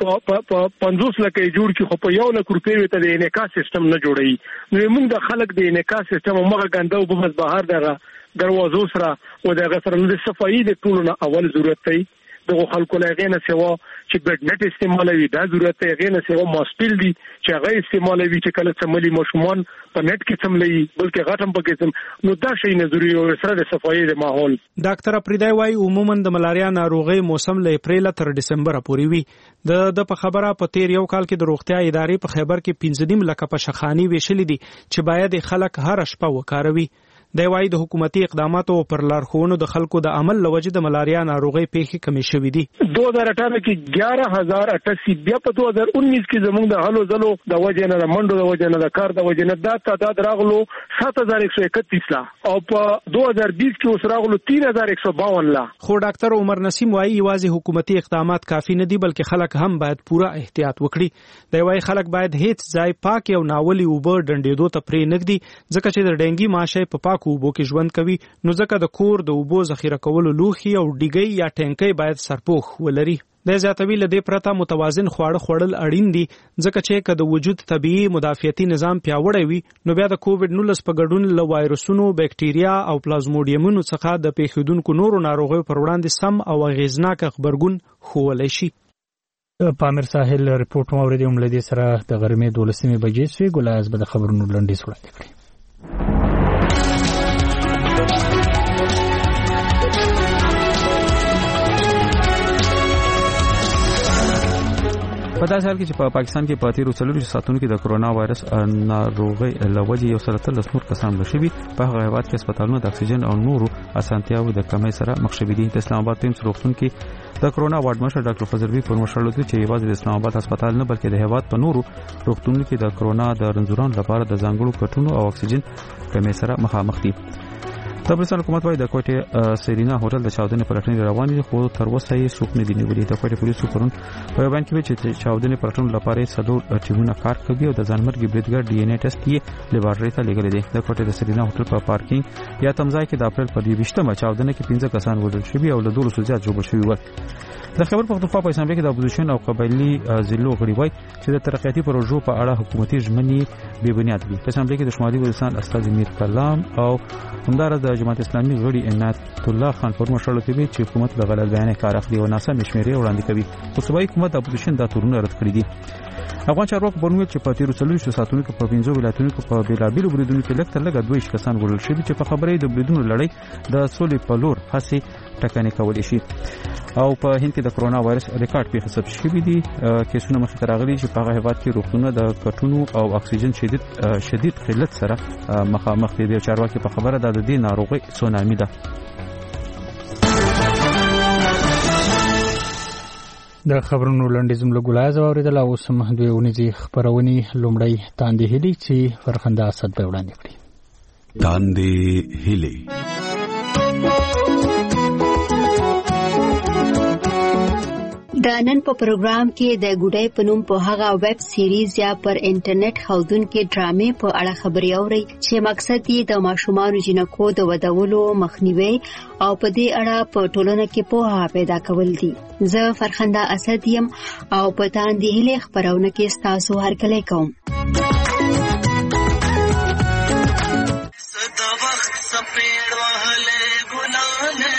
په پنځوس لکه جوړ کی خو په یو لک روپۍ ته د انعکاس سیستم نه جوړوي. نو موږ د خلک د انعکاس سیستم هغه ګنده او بس بهر دغه دروازو سره او دغه سره د صفایي د ټولو نه اول ضرورت دی. دغه خلکو لغې نه سوا چې بیډ نت استعمالوي دا ضرورت دی. غې نه سوا ماسپیل دي چې هغه استعمالوي چې کله څملي مشمون په نت کې څملي بلکې غټم پکې څم نو دا شی نه ضروري او سره د صفایي د ماحول. ډاکټر اپریدی وايي عموما د ملاریا ناروغۍ موسم له اپریل تر دسمبر پورې وي. د د په خبره په تیر یو کال کې د روغتیا ادارې په خیبر کې پنځه نیم لکه پشخانی ویشلې دي چې باید خلک هر شپه وکاروي. د وايي د حکومتي اقداماتو پر لارښوونو د خلکو د عمل لوجه د ملاریا ناروغي پیښې کمې شوې دي. دو ہزار اٹھارہ کې گیارہ ہزار اٹھاسی بیا په دو ہزار انیس کې زموږ د هلو ځلو د وجه نه د منډو د وجه نه د کار د وجه نه دا تعداد راغلو سات ہزار ایک سو اکتیس لا او په دو ہزار بیس کې اوس راغلو تین ہزار ایک سو باون لا. خو ډاکټر عمر نسیم وايي یوازې حکومتي اقدامات کافي نه دي بلکې خلک هم باید پوره احتیاط وکړي. دی وايي خلک باید هیڅ ځای پاک او ناولي اوبه ډنډېدو ته پرې نږدي ځکه چې د ډنګي ماشه په پاکو اوبو کې ژوند کوي نو ځکه د کور د اوبو ذخیره کولو لوښي او ډیګي یا ټینکۍ باید سرپوښ ولري. د زیاتوي له دې پرته متوازن خواړه خوړل اړین دي ځکه چې که د وجود طبيعي مدافعتي نظام پیاوړی وي نو بیا د کووډ نولس په ګډون له وایرسونو بکټیریا او پلازموډیمونو څخه د پیښیدونکو نورو ناروغیو پر وړاندې سم او اغیزناک خبرګون ښوولی شي. پامیر ساحل رپورټ مو اوریدو ملدي سره د غرمې دولسمې بجې سوي ګلاز به د خبرونو لنډیز وړاندې کړي. په داسې حال کې چې په پاکستان کې په تیرو څلورو ساعتونو کې د کرونا وایرس ناروغۍ له وجې یو سل اتلس نور کسان مړه شوي. په هغه هیواد کې هسپتالونه د اکسیجن او نورو اسانتیاوو د کمۍ سره مخ شوي دي. د اسلام آباد پیمز روغتون کې د کرونا وارډ مشر ډاکټر فضلوي پر مشر لوي چې یوازې د اسلام آباد هسپتال نه بلکې د هیواد په نورو روغتونونو کې د کرونا د رنځورانو لپاره د ځانګړو کټونو او اکسیجن کمۍ سره مخامخ دي. د افغانستان حکومت وايي د کوټې سرینا هوټل د چاودنې پلټنې روانې دي خو تر اوسه یې څوک نه دي نیولي. د کوټې پولیسو پرون په بیان کې ویل چې چاودنې پلټنې لپاره څلور ټیمونه کار کوي او د ځانمرګي بریدګر ډي ان اے ټیسټ یې لیبارټري ته لېږلی دی. د کوټې د سرینا هوټل په پارکینګ یا تمځای کې د اپریل په دویشتمه چاودنې کې پنځه کسان وژل شوي او له دولسو زیات ژوبل شوي ول. د خیبر پختونخوا په اسامبلې کې د اپوزیشن او قبایلي ضلعو غړي وایي چې د ترقیاتي پروژو په اړه حکومتي ژمنې بې بنیاد دي. په اسامبلې کې د شمالي وزیرستان استازي میر کلام او همدارس د جماعت اسلامي غړي عنایت الله خان پر مشر لوي چې حکومت د غلط بیان کار اخلي او ناسم شمیرې وړاندې کوي. خو صوبایي حکومت د اپوزیشن د تورونه رد کړی دي. افغان چارواکو پرون چې په تیرو څلوېښتو ساعتونو کې په پنځو ولایتونو کې په بیلابیلو بریدونو کې لږ تر لږه دوه ویشت کسان وژل شوي چې په خبرې د بریدونو لړۍ د سولې په لور هڅې ټکنۍ کولی شي. او په هند کې د کرونا وایرس ریکارډ پیښې ثبت شوي دي. کیسونه مخې ته راغلي چې په هغه هیواد کې روغتونونه د کټونو او اکسیجن شدید شدید قلت سره مخامخ دي. د چارواکي په خبره د دې ناروغي سونامي ده. د خبرونو لنډیز مله ګلایز اوریدل او سم دوی ونیزي خبرونې لومړی تاندې هلي چې فرخنده اسد په وړاندې کړی. تاندې هلي د نن په پروګرام کې د ګډای پنوم په هغه ویب سیریز یا پر انټرنیټ خودون کې ډرامې په اړه خبري اوري چې مقصد یې د ماشومانو جنکو د ودولو مخنیوي او په دې اړه په ټولنه کې پوهه پیدا کول دي. زه فرخنده اسد یم او په تاندې هلي خبرونه کې ستاسو هرکلی کوم. صدا وخت سپېړ وهله ګلانه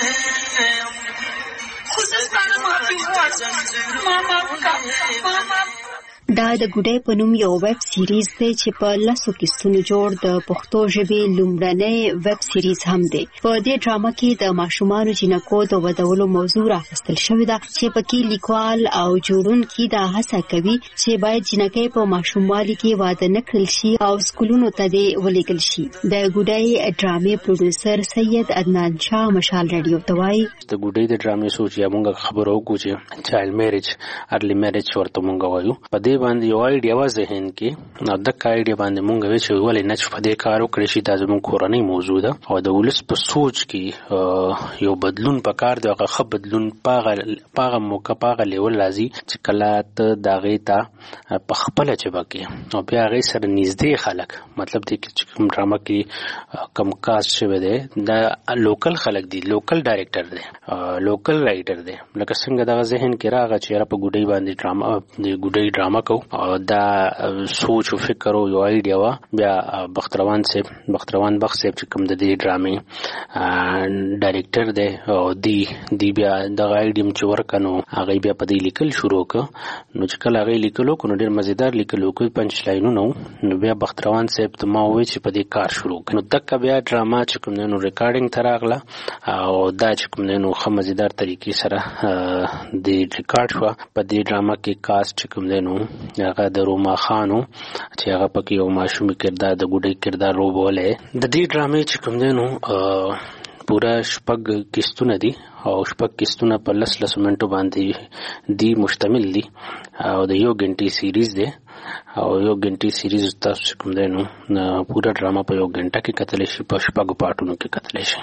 دا د ګډای په نوم یو ویب سیریز دی چې په لسو کیسونو جوړ د پښتو ژبې لومړنی ویب سیریز هم دی. په دې ډراما کې د ماشومانو جنکو د ودولو موضوع راخیستل شوې ده چې پکې لیکوال او جوړونکي دا هڅه کوي چې باید جنکۍ په ماشوموالي کې واده نه کړل شي او سکولونو ته دې ولېږل شي. د ګډای ډرامې پروډوسر سید عدنان شاه مشال رادیو ته وایي د ګډای د ډرامې سوچ یا موږ خبرو کوو چې چایلډ میریج ارلی میریج ورته موږ وایو. په دې باندې یو ایډیا و ذهن کې نو د کایډیا باندې مونږ وی چې ولې نه چې په دې کار وکړي چې د زموږ کورنۍ موضوع ده او د ولس په سوچ کې یو بدلون پکار دی. هغه خپ بدلون پاغه پاغه موقع پاغه لیول لازم چې کله ته داغه تا په خپل چې باقي او بیا هغه سره نږدې خلک مطلب دی چې کوم ډراما کې کم کاست شوی دی د لوکل خلک دي لوکل ډایریکټر دی لوکل رائټر دی لکه څنګه دغه ذهن کې راغی چې را په ګډي باندې ډراما د ګډي ډراما کو دا سوچ او فکر او یو ایډیا وا بیا بختروان صاحب بختروان بخ صاحب چې کوم د دې ډرامې ډایریکټر دی او دی دی بیا د ایډیم چې ورکنو هغه بیا په دې لیکل شروع ک نو چې کله هغه لیکلو کو نو ډیر مزیدار لیکلو کو پنځ لاینونه نو بیا بختروان صاحب ته ما وې چې په دې کار شروع ک نو تک بیا ډراما چې کوم نو ریکارډینګ تراغله او دا چې کوم نو خه مزیدار طریقې سره د ریکارډ شو په دې ډراما کې کاست چې کوم نو هغه د روما خانو چې هغه پکې یو ماشومي کردار د ګډي کردار روبوله د دې ډرامې چې کوم دی نو پورا شپږ کیستونه دي او شپږ کیستونه په لس لس منټو باندې دی مشتمل دي او د یو غنټي سیریز دی او یو غنټي سیریز تاسو کوم دی نو پورا ډراما په یو غنټه کې کتل شي په شپږ پارټونو کې کتل شي.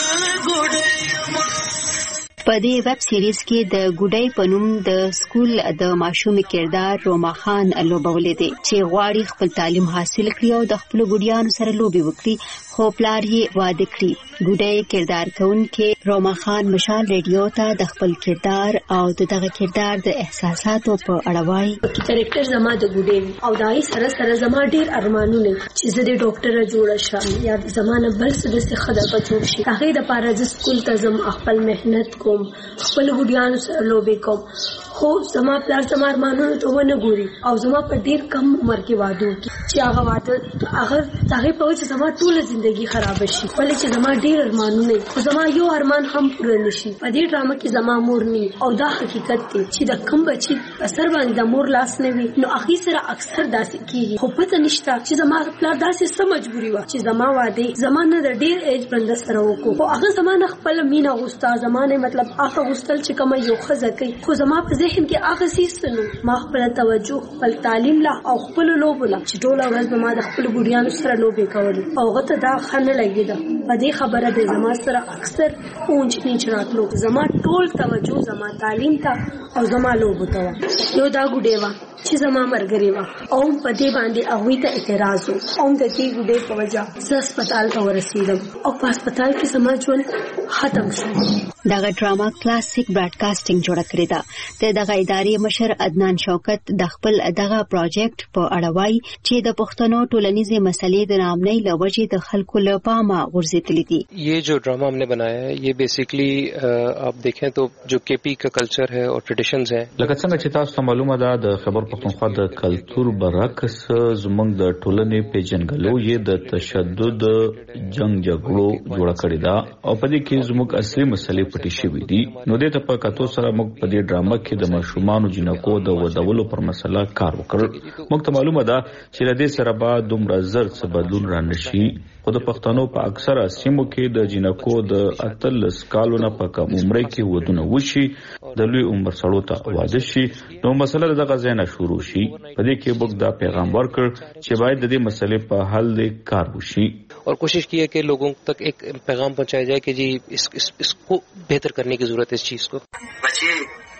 په دې ویب سیریز کې د ګډای پنوم د سکول د ماشومې کردار روما خان لوبولې دی چې غواړي خپل تعلیم حاصل کړي او د خپل ګډیانو سره لوبي وکړي خو پلار یې واده کړی. ګډای کردار کوونکې روما خان مشال ریډیو ته د خپل کردار او دغه کردار د احساساتو په اړه وایي. کریکټر زما د ګډای او دای سره سره زما ډیر ارمانونه چې زه د ډاکټر جوړ شم یا د زمانه بل څه د خدای په جوړ شي هغه د پاره د سکول ته زم خپل مهنت کوم خپل ګډیانو سره لوبي کوم خو زما پلار زما ارمانونه ته ونه ګوري او زما په ډیر کم عمر کې واده کی چې هغه واده هغه هغه په وجه زما ټول ژوندۍ خراب شي ولې چې زما ډیر ارمانونه خو زما یو ارمان هم پوره نشي. په دې ډرامه کې زما مور نه او دا حقیقت دی چې د کم بچي په سر باندې د مور لاس نه وي نو اخی سره اکثر داسې کیږي خو پته نشته چې زما پلار داسې سم مجبوري و چې زما واده زمانه د ډیر ایج بند سره وکړو او هغه زمانه خپل مینا غوستا زمانه مطلب هغه غوستل چې کوم یو خزه کوي خو زما په ذهن کې هغه سیستنو ما خپل توجه خپل تعلیم لا او خپل لوب لا چې ټول ورځ ما د خپل ګډیانو سره لوبې کولې او غته دا خنه لګیدا په دې خبره د زما سره اکثر اونچ نیچ راتلو زما ټول توجه زما تعلیم ته او زما لوب ته یو دا ګډې وا چې زما مرګري وا او په دې باندې هغه ته اعتراض او د دې ګډې په وجه زه هسپتال ته ورسیدم او په هسپتال کې زما ژوند ختم شو. دغه ډراما کلاسیک براډکاسټینګ جوړ کړی دا د دغه ادارې مشر عدنان شوکت د خپل دغه پروجیکټ په اړه وایي چې د پښتنو ټولنیزې مسلې د نامنۍ لوجې د خلکو له پامه غورځېدلې دي. ये जो ड्रामा हमने बनाया है ये बेसिकली आप देखें तो जो केपी का कल्चर है और ट्रेडिशंस है لکه څنګه چې تاسو ته معلومه ده د خبر پښتونخوا د کلچر برعکس زمونږ د ټولنې پیژنګلو یې د تشدد جنگ جګړو جوړ کړی دا او په دې کې زموږ اصلي مسلې پټې شوې دي. نو دې ته په کتو سره موږ په دې ډرامه کې د ماشومانو جنکو د ودولو پر مسله کار وکړ. موږ ته معلومه ده چې له دې سره به دومره زر څه بدلون را نشي خو د پښتنو په اکثره سیمو کې د جنکو د اتلس کالونو په کم عمر کې ودونه وشي د لوی عمر سړو ته واده شي نو مسله دغه ځای نه شروع شي. په دې کې موږ دا پیغام ورکړ چې باید د دې مسلې په حل کار وشي और कोशिश की है कि लोगों तक एक पैगाम पहुंचाया जाए कि जी इस, इस, इसको बेहतर करने की जरूरत है इस चीज को. बच्चे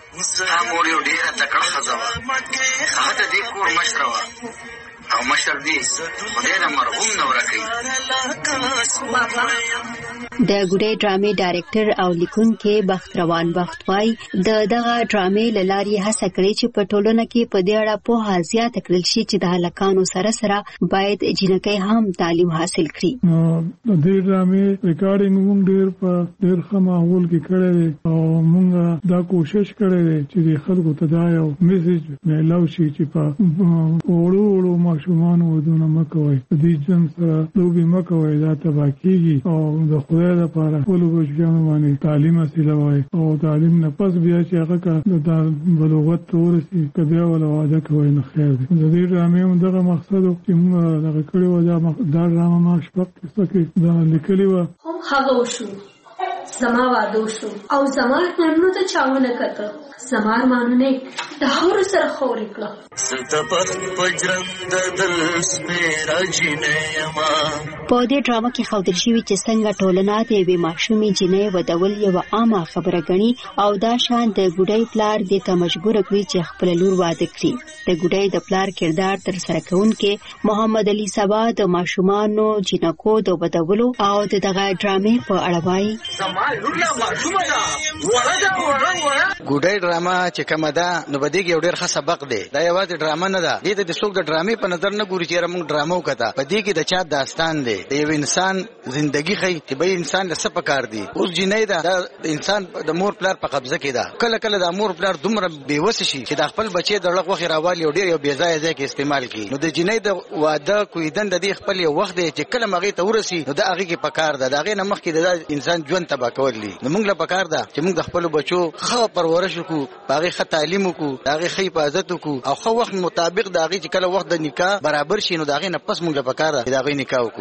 मोरी ढेर तकड़ खजावा हाथ देखो मशरवा او مشر دی خدای دې مرحوم نو راکړي. د ګډې ډرامې ډایرکټر او لیکونکي بخت روان بخت وايي د دغه ډرامې لاري هڅه کړې چې په ټولنه کې په دې اړه په زیات کړل شي چې د هلکانو سره سره باید جنکۍ هم تعلیم حاصل کړي. د دې ډرامې ریکارډینګ موږ ډېر په ډېر ښه ماحول کې کړی او موږ دا کوشش کړی چې د خلکو ته دا یو میسج میلاو شي چې په وړو وړو ماشومان ودونه مکوئ د دې جن سره لوبي مکوئ دا تبا کیږي او د خدای لپاره ټول بچیانو باندې تعلیم حاصل وای او تعلیم نه پس بیا چې هغه کا د بلوغت تورسي کبه ولا واده کوي نه خیر دی. د دې ډرامې دغه مقصد چې موږ دغه کړي و دا دا ډرامه ما شپږ کې دا لیکلي و هغه وشو زما واده وشو او زما مانو ته چاونه کته زما مانونه د هور سره خورې کړه په دې ډرامه کې ښودل شوي چې څنګه ټولنه د یوې ماشومې جنۍ ودول یوه عامه خبره ګڼي او دا شان د ګډۍ پلار دې ته مجبور کړي چې خپل لور واده کړي. د ګډۍ د پلار کردار تر سره کوونکې محمد علي سبا د ماشومانو جنکو د ودولو او د دغه ډرامې په اړه وایي ګډۍ ډرامه چې کومه ده نو بده کې ډېر ښه سبق دی. دا یوازې ډرامه نه ده دې ته د څوک د ډرامې په نظر نه ګوري چې موږ ډرامه وکړه په دې کې د چا داستان دی د یو انسان ژوندۍ خي چې به انسان له څه پکار دی. اوس جنۍ ده د انسان د مور پلار په قبضه کې ده کله کله د مور پلار دومره بیوس شي چې د خپل بچي د لغ وخت راوالي او ډېر یو بې ځای ځای کې استعمال کوي. نو د جنۍ د واده کویدن د دې خپل یو وخت دی چې کله مغه ته ورسي نو د هغه کې پکار ده د هغه نه مخکې د انسان ژوند تبا تبا کول دي. نو موږ له پکار ده چې موږ د خپل بچو ښه پرورش وکړو، هغه ښه تعلیم وکړو، هغه ښه حفاظت وکړو او ښه وخت مطابق د هغه چې کله وخت د نکاح برابر شي نو د هغه نه پس موږ له پکار ده چې د هغه نکاح وکړو.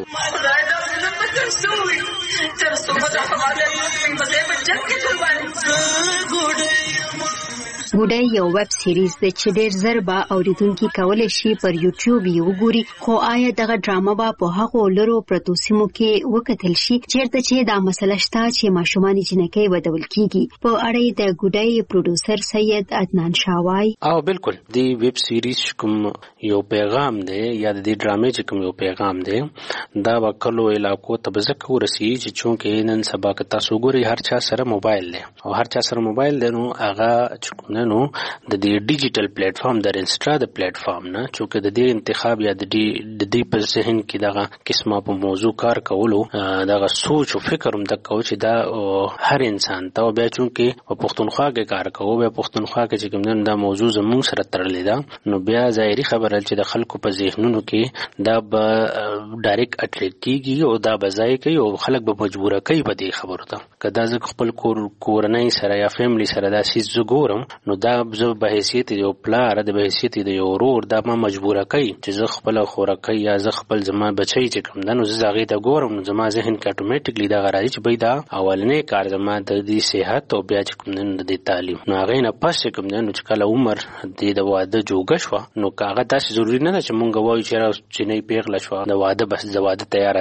ګوډای یو ویب سیریز د چې ډېر زر با اوریدونکو کولای شي پر یوټیوب یې وګوري، خو آیا دغه ډراما با په هغو لرو پرتو سیمو کې وکتل شي چیرته چې دا مسله شته چې ماشومان جنکۍ ودول کیږي؟ په اړه د ګوډای پروډوسر سید عدنان شاوای او بالکل دی ویب سیریز کوم یو پیغام دی یا د دې ډرامې چې کوم یو پیغام دی دا وکړو علاقو ته بزک ورسی چې چونکه نن سبا که تاسو ګوري هر چا سره موبایل دی او هر چا سره موبایل دی نو هغه نو د دې ډیجیټل پلیټ فارم د انسټا د پلیټ فارم نه چې د دې انتخاب یا د دې د دې په ذهن کې دغه قسمه په موضوع کار کولو دغه سوچ او فکر هم د کو چې دا هر انسان ته بیا چونکه په پښتونخوا کې کار کوي بیا پښتونخوا کې چې کوم دا موضوع زموږ سره تړلې ده نو بیا ظاهري خبره چې د خلکو په ذهنونو کې دا به ډایرکټ اټلیټ کیږي او دا بځای کوي او خلک به مجبوره کوي په دې خبرو ته کدا ځکه خپل کور کورنۍ سره یا فیملی سره دا سیس زګورم نو دا زه به حیثیت یو پلار د به حیثیت د یو ورور دا ما مجبوره کوي چې زه خپل خوراکي یا زه خپل زما بچی چې کوم دا نو زه هغه ته ګورم نو زما ذهن کې اتوماتیکلی دا غراړي چې بيد اولنې کار زما د دې صحت او بیا چې کوم د دې تعلیم نو هغه نه پس کوم نو چې کله عمر د د واده جوګه شو نو کاغه تاسو ضروری نه چې مونږ وایو چې چې نه پیغله شو د واده بس د واده تیار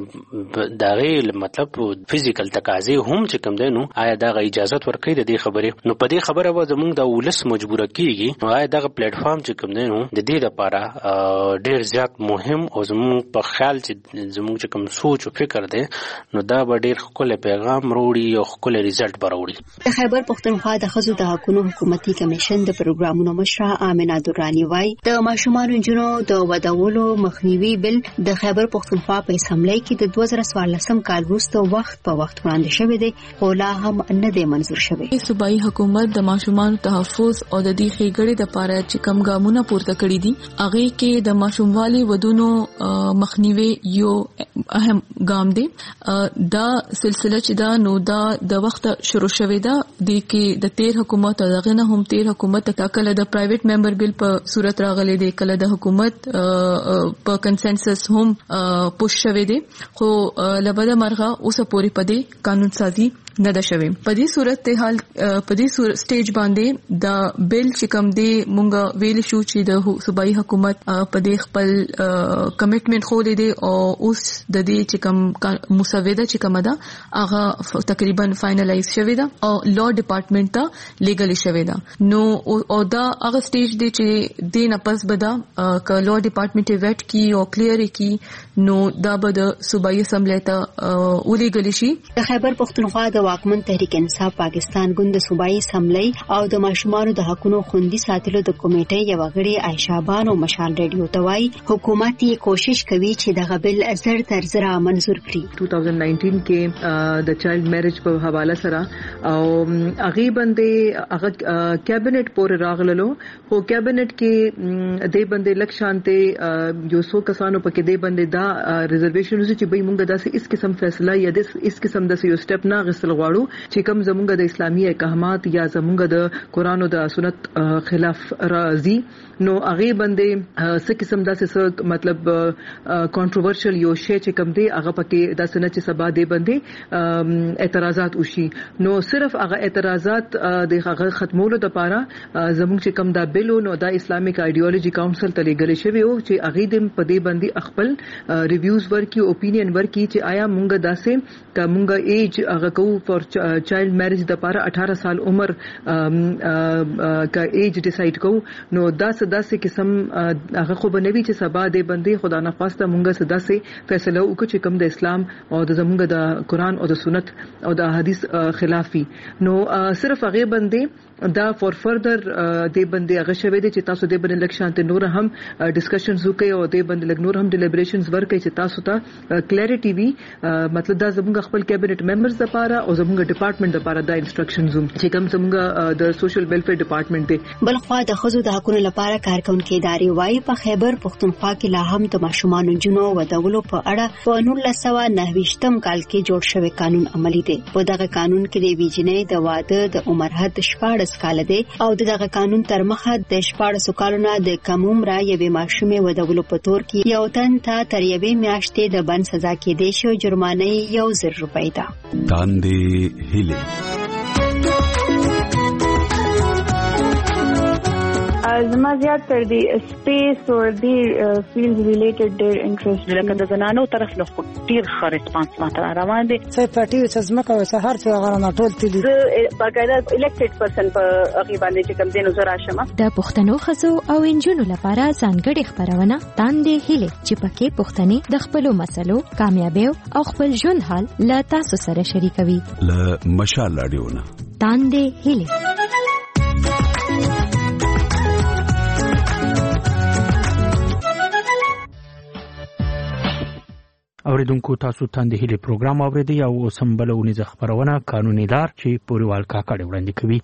نه دا غیر مطلب فزیکل تقاضې هم چې کوم نو آیا دا اجازه ورکړي د دې خبره نو په دې خبره و زمونږ د ولس مجبوره کیږي نو آیا دغه پلیټ فارم چې کوم دی نو د دې لپاره ډېر زیات مهم او زموږ په خیال چې زموږ چې کوم سوچ او فکر دی نو دا به ډېر ښکلی پیغام راوړي او ښکلی ریزلټ به راوړي. د خیبر پښتونخوا د ښځو د حقونو حکومتي کمیشن د پروګرامونو مشره آمنه درانی وایي د ماشومانو نجونو د ودولو مخنیوي بل د خیبر پښتونخوا په اسمبلی کې د دوه زره څوارلسم کال وروسته وخت په وخت وړاندې شوی دی خو لا هم نه دی منظور شوی. صوبایي حکومت د ماشومانو تحفظ او د دې ښېګړې د پاره چې کم ګامونه پورته کړی دي هغه کې د ماشوموالي ودونو مخنیوي یو اهم ګام دی. دا سلسله چې دا نو دا د وخت شروع شوې ده د کې د تیر حکومت او دغه نه هم تیر حکومت کله د پرایویټ ممبر بل په صورت راغلي دی کله د حکومت په کنسنسس هم پوش شوې دي خو لبده مرغه اوس پورې پدې قانون سازي نه ده شوی. په دې صورت ته حال په دې سټیج باندې دا بیل چې کوم دی مونږ ویل شو چې د صوبایي حکومت په دې خپل کمټمنټ خو دی او اوس د دې چې کوم مسوده چې کوم ده هغه تقریبا فائنلایز شوی ده او لا ډپارټمنټ ته لیګل شوی ده نو او دا هغه سټیج دی چې د نه پس بدا ک لا ډپارټمنټ ویټ کی او کلیر کی نو دا به د صوبایي اسمبلی ته ولېګل شي. د خیبر پښتونخوا د واکمن تحریک انصاف پاکستان ګوند صوبایي اسمبلی او د ماشومانو د حقونو خوندي ساتلو د کمیټې یو غړي عائشہ بانو مشال ریډیو ته وایي حکومت یې کوشش کوي چې د غبل زر تر زر منظور کړي. دو هزار نولس کې د چایلډ میریج په حواله سره او هغه باندې هغه کابینټ پورې راغللو خو کابینټ کې د باندې لکشانته جو سو کسانو پکې د باندې دا ریزرویشن چې به موږ داسې اس قسم فیصله یا د اس قسم د یو سټپ نه غسل غواړو چې کوم زمونږ د اسلامي احکامات یا زمونږ د قران او د سنت خلاف راځي نو هغه باندې څه قسم داسې مطلب کنټروورشل یو شی چې کوم دی هغه پکې داسې نه چې سبا دی باندې اعتراضات وشي نو صرف هغه اعتراضات د هغه ختمولو لپاره زمونږ چې کوم دا بیل نو دا اسلامیک ایډیالوژي کونسل ته لګل شوی او چې هغه د پدې باندې خپل ریویوز ورکی اوپینین ورکی چې آیا مونږ داسې ک مونږ ایج هغه کو فور چایلډ میریج د لپاره اठारह سال عمر کا ایج ډیسایډ کو نو دا داسې قسم هغه خو بنوي چې سبا دې باندې خدا نه خواسته مونږه صدا سي فیصله وکړي چې کوم د اسلام او د زمونږ د قران او د سنت او د حدیث خلافي نو صرف هغه باندې دا فور فردر د باندې هغه شوی دی چې تاسو د باندې لکشانت نور هم ډسکشنز وکړي او د باندې لګ نور هم ډیلیبریشنز ورکړي چې تاسو ته کلیریټي وي. مطلب دا زموږ خپل کابینټ ممبرز لپاره او زموږ ډپارټمنټ لپاره دا انسټرکشنز هم چې کوم زموږ د سوشل ویلفیر ډپارټمنټ دی. بل خو د خزو د حقوقو لپاره کارکونکو ادارې وايي په خیبر پختونخوا کې لا هم د ماشومان جنو ودولو په اړه په نولس سوه نهه ویشتم کال کې جوړ شوی قانون عملی دی. په دغه قانون کې د ویجنې د واده د عمر حد شپاړس کال دی او دغه قانون تر مخه د شپاړس کالونو د کم عمره یوې ماشومې ودولو په تور کې یو تن ته تر یوې میاشتې د بند سزا کېدای شو. جرمانه یو زر روپۍ ده. تاندې هیله زما زیات تر دی سپیس او دی فیلډ ریلیټډ ډیر انټرست لکه د زنانو طرف له خو ډیر ښه ریسپانس ماته راوړاندې دي. څه پټي چې زمکه وسه هر څه غره نه ټول تللی زه باقاعده الیکټډ پرسن په هغه باندې چې کوم دینو زرا شمه د پښتنو خزو او انجونو لپاره ځانګړي خبرونه تاندې هیله چې پکې پښتني د خپل مسلو کامیابی او خپل ژوند حال لا تاسو سره شریکوي. ل مشال رادیونا تاندې هیله. اوریدونکو تاسو تاندې هیله پروګرام اوریدي او سمبلونی ز خبرونه قانوني لار چې پوریوال کاکړ وړاندې کوي.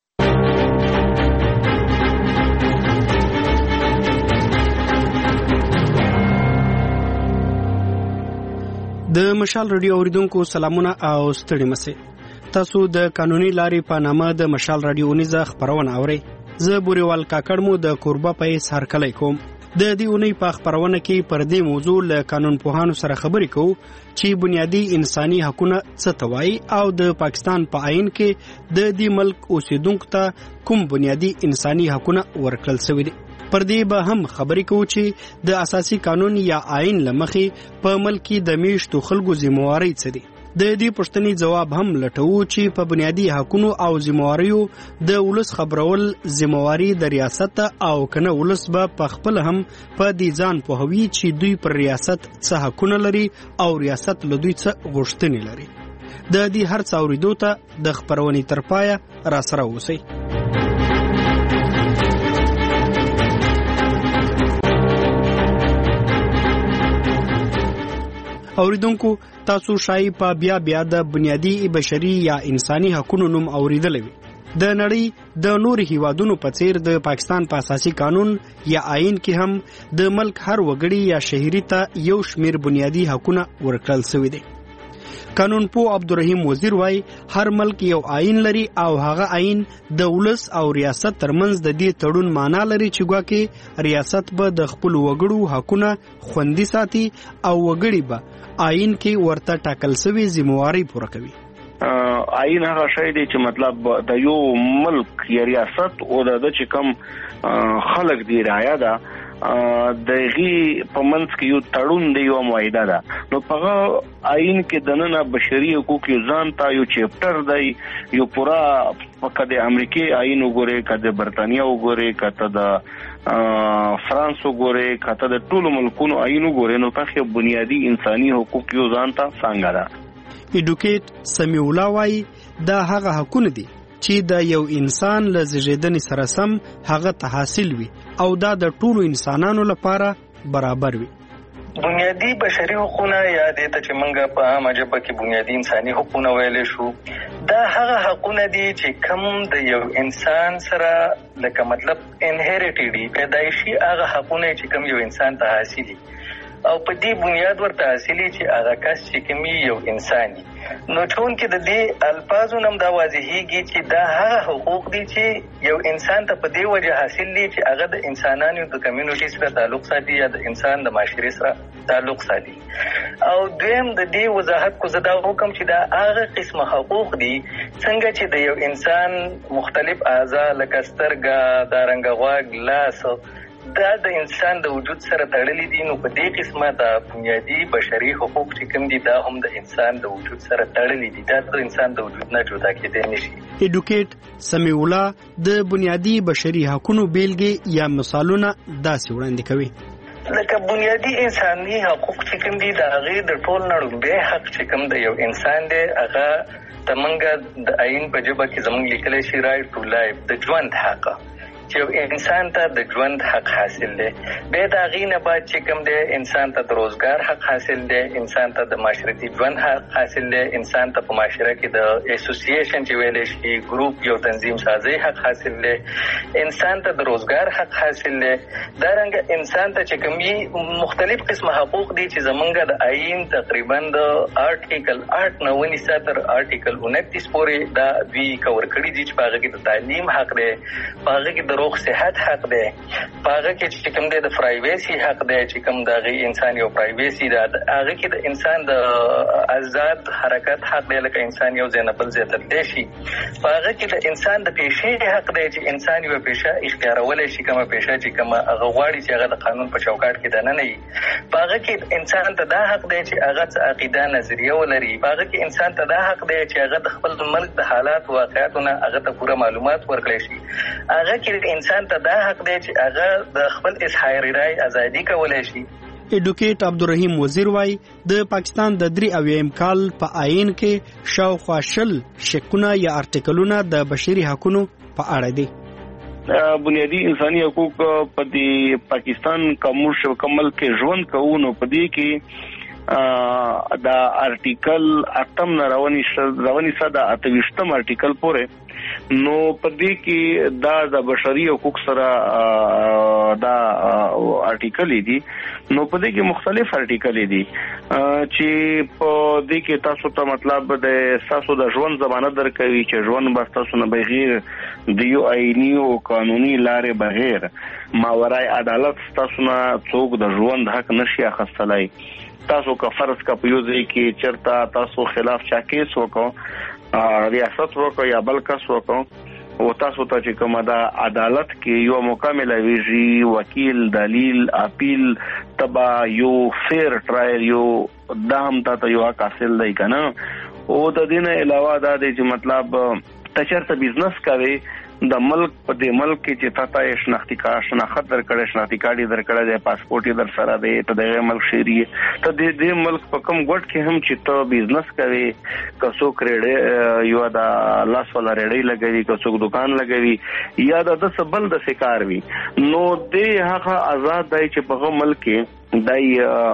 د مشال رادیو اوریدونکو سلامونه او ستړي مسه. تاسو د قانوني لارې په نامه د مشال رادیو نيزه خبرونه اوري. زه پوریوال کاکړ مو د قربه په سر کلی کوم. د دې اونۍ په خبرونه کې پر دې موضوع له قانون پوهانو سره خبرې کوو چې بنیادی انساني حقوقونه څه ته وایي او د پاکستان په آئین کې د دې ملک اوسیدونکو ته کوم بنیادی انساني حقوقونه ورکړل شوي دي. پر دې به هم خبرې کوو چې د اساسي قانون یا آئین لمخې په ملک کې د میشتو خلکو ذمہواری څه دي. د دې پوښتنې جواب هم لټوو چې په بنیادی حقوقو او ذمہواریو د ولس خبرول ذمہواری د ریاست او کنه ولس به په خپل هم په دې ځان پوهوي چې دوی پر ریاست څه حقوق لري او ریاست له دوی څه غوښتنې لري. د دې هر څه اوریدو ته د خبرونې تر پایه را سره اوسئ. اوریدونکو تاسو شای په بیا بیا د بنیادی بشري یا انساني حقوقو نوم اوریدلې وي. د نړۍ د نور هیوادونو په څیر د پاکستان په اساسي قانون یا آئین کې هم د ملک هر وګړي یا شهري ته یو شمیر بنیادی حقوقونه ورکړل شوي دي. قانون پو عبدالرحیم وزیر وای هر ملک یو آئین لري او هغه آئین د ولس او ریاست ترمنځ د دې تړون معنا لري چې ګواکې ریاست به د خپل وګړو حقوقونه خوندي ساتي او وګړي به آئین کې ورته ټاکل شوی ذمہواری پوره کوي. آئین هغه شی دی چې مطلب د یو ملک یا ریاست او د چې کوم خلک دی رایا ده دغه په منځ کې یو تړون دی یو معاهده ده. نو په آئین کې د نن بشري حقوق یو ځان ته یو چپټر دی یو پورا کده امریکای آئین وګوره کده برتانیا وګوره کته د فرانس وګوره کته د ټولو ملکونو آئین وګوره نو په بنیادی انساني حقوق یو ځان ته څنګه ده. ایډوکیټ سمیع الله وايي دا هغه حقونه دي چې د یو انسان له زیږیدنې سره سم هغه ته حاصل وي او دا د ټولو انسانانو لپاره برابر وي. بنیادی بشري حقوقونه یا د ته چې منګه په عامه ژبه کې بنیادی انساني حقوقونه ویل شو دا هغه حقوقونه دي چې کوم د یو انسان سره لکه مطلب انهریټډ دي پیدایشي هغه حقوقونه چې کوم یو انسان ته حاصلي او په دې بنیاد ورته حاصلي چې هغه کس چې کوم یو انسان دي. نو چون کې د دې الفاظو نم دا واضحېږي چې دا هغه حقوق دي چې یو انسان ته په دې وجه حاصل دي چې هغه د انسانانو د کمیونټي سره تعلق ساتي یا د انسان د معاشري سره تعلق ساتي. او دویم د دې وضاحت کو زدا حکم چې دا هغه قسم حقوق دي څنګه چې د یو انسان مختلف اعضاء لکه سترګه دارنګ غوږ لاس دا د انسان د وجود سره تړلي دي. نو په دې قسمه د بنیادی بشري حقوق چې کوم دي دا هم د انسان د وجود سره تړلي دي دا د انسان د وجود نه جدا کېدای نشي. ایډوکیټ سمیع الله د بنیادی بشري حقوقو بیلګې یا مثالونه داسې وړاندې کوي. لکه بنیادی انساني حقوق چې کوم دي د هغې د ټول نه لومړی حق چې کوم د یو انسان دی هغه د موږ د آئین په ژبه کې زموږ لیکلی شي رایټ ټو لایف د ژوند حق چې یو انسان ته د ژوند حق حاصل دی. بیا د هغې نه بعد چې کوم دی انسان ته د روزګار حق حاصل دی، انسان ته د معاشرتي ژوند حق حاصل دی، انسان ته په معاشره کې د اسوسییشن چې ویلی شي ګروپ یو تنظیم سازی حق حاصل دی، انسان ته د روزګار حق حاصل دی. دارنګه انسان ته چې کوم مختلف قسمه حقوق دي چې زمونږ د آئین تقریبا د آرټیکل آټ نه ونیسه تر آرټیکل انتیس پورې دا دوی کور کړي دي چې په هغه کې د تعلیم حق دی، په هغه کې د روغ صحت حق دی، په هغه کې چې کوم دی د پرایویسي حق دی چې کوم د هغې انسان یو پرایویسي ده، هغه کې د انسان د آزاد حرکت حق دی لکه انسان یو ځای نه بل ځای ته تللی شي، په هغه کې د انسان د پیشې حق دی چې انسان یوه پیشه اختیارولی شي، کومه پیشه چې کومه هغه غواړي چې هغه د قانون په چوکاټ کې دننه وي، په هغه کې انسان ته دا حق دی چې هغه څه عقیده نظریه ولري، په هغه کې انسان ته دا حق دی چې هغه د خپل ملک د حالات واقعاتو نه هغه ته پوره معلومات ورکړی شي، هغه کې انسان ته دا حق دی چې هغه د خپل اظهار رای ازادي کولی شي. ایډوکیټ عبدالرحیم وزیر وای د پاکستان د درې اویایم کال په آئین کې شاوخوا شل شکونه یا ارټیکلونه د بشري حقوقو په اړه دي. بنیادی انساني حقوق په دې پاکستان کوم شو کمل کې ژوند کوونو په دې کې دا ارټیکل اتم نه رواني رواني ساده اتويشتم ارټیکل پورې نو په دې کې دا د بشري حقوق سره دا ارټیکل دي، نو په دې کې مختلف ارټیکل دي چې په دې کې تاسو ته مطلب د تاسو د ژوند ضمانت درکوي چې ژوند به تاسو نه بغیر د یو آئینی او قانوني لارې بغیر ماورای عدالت تاسو نه څوک د ژوند حق نشي اخیستلای. تاسو که فرض کا په یو ځای کې چرته تاسو خلاف چا کیس وکړو، ریاست وکړو یا بل کس وکړو او تاسو ته چې کومه دا عدالت کې یو مکمل ویژي وکیل دلیل اپیل تبا یو فیر ټرایل یو دام ته یو حق حاصل دی کنه. او د دې نه علاوه دا دی چې مطلب تشرته بزنس کوي د ملک په دې ملک کې چې تاسو شناختی کارت شناخت درکړې شناختی کارت درکړې دی پاسپورت در سره دی ته د ملک شهري ته د دې ملک په کوم ګډ کې هم چې ته بزنس کوي کسو کریډي یو دا لاس ولا ریډي لګوي کسو دکان لګوي یا د سبل د شکار وي نو دې هغه آزاد دی چې په ملک کې دای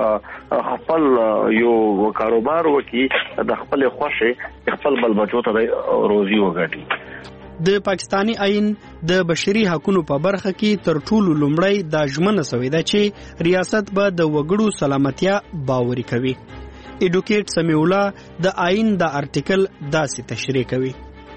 خپل یو کاروبار وکي د خپل خوښه خپل بل بچو ته روزي وګټي. د پاکستانی آئین د بشري حقوقو په برخه کې تر ټولو لومړی دا ژمنه شوې ده چې ریاست به د وګړو سلامتیا باوري کوي. ایډوکیټ سمیع الله د آئین د ارټیکل داسې تشریح کوي.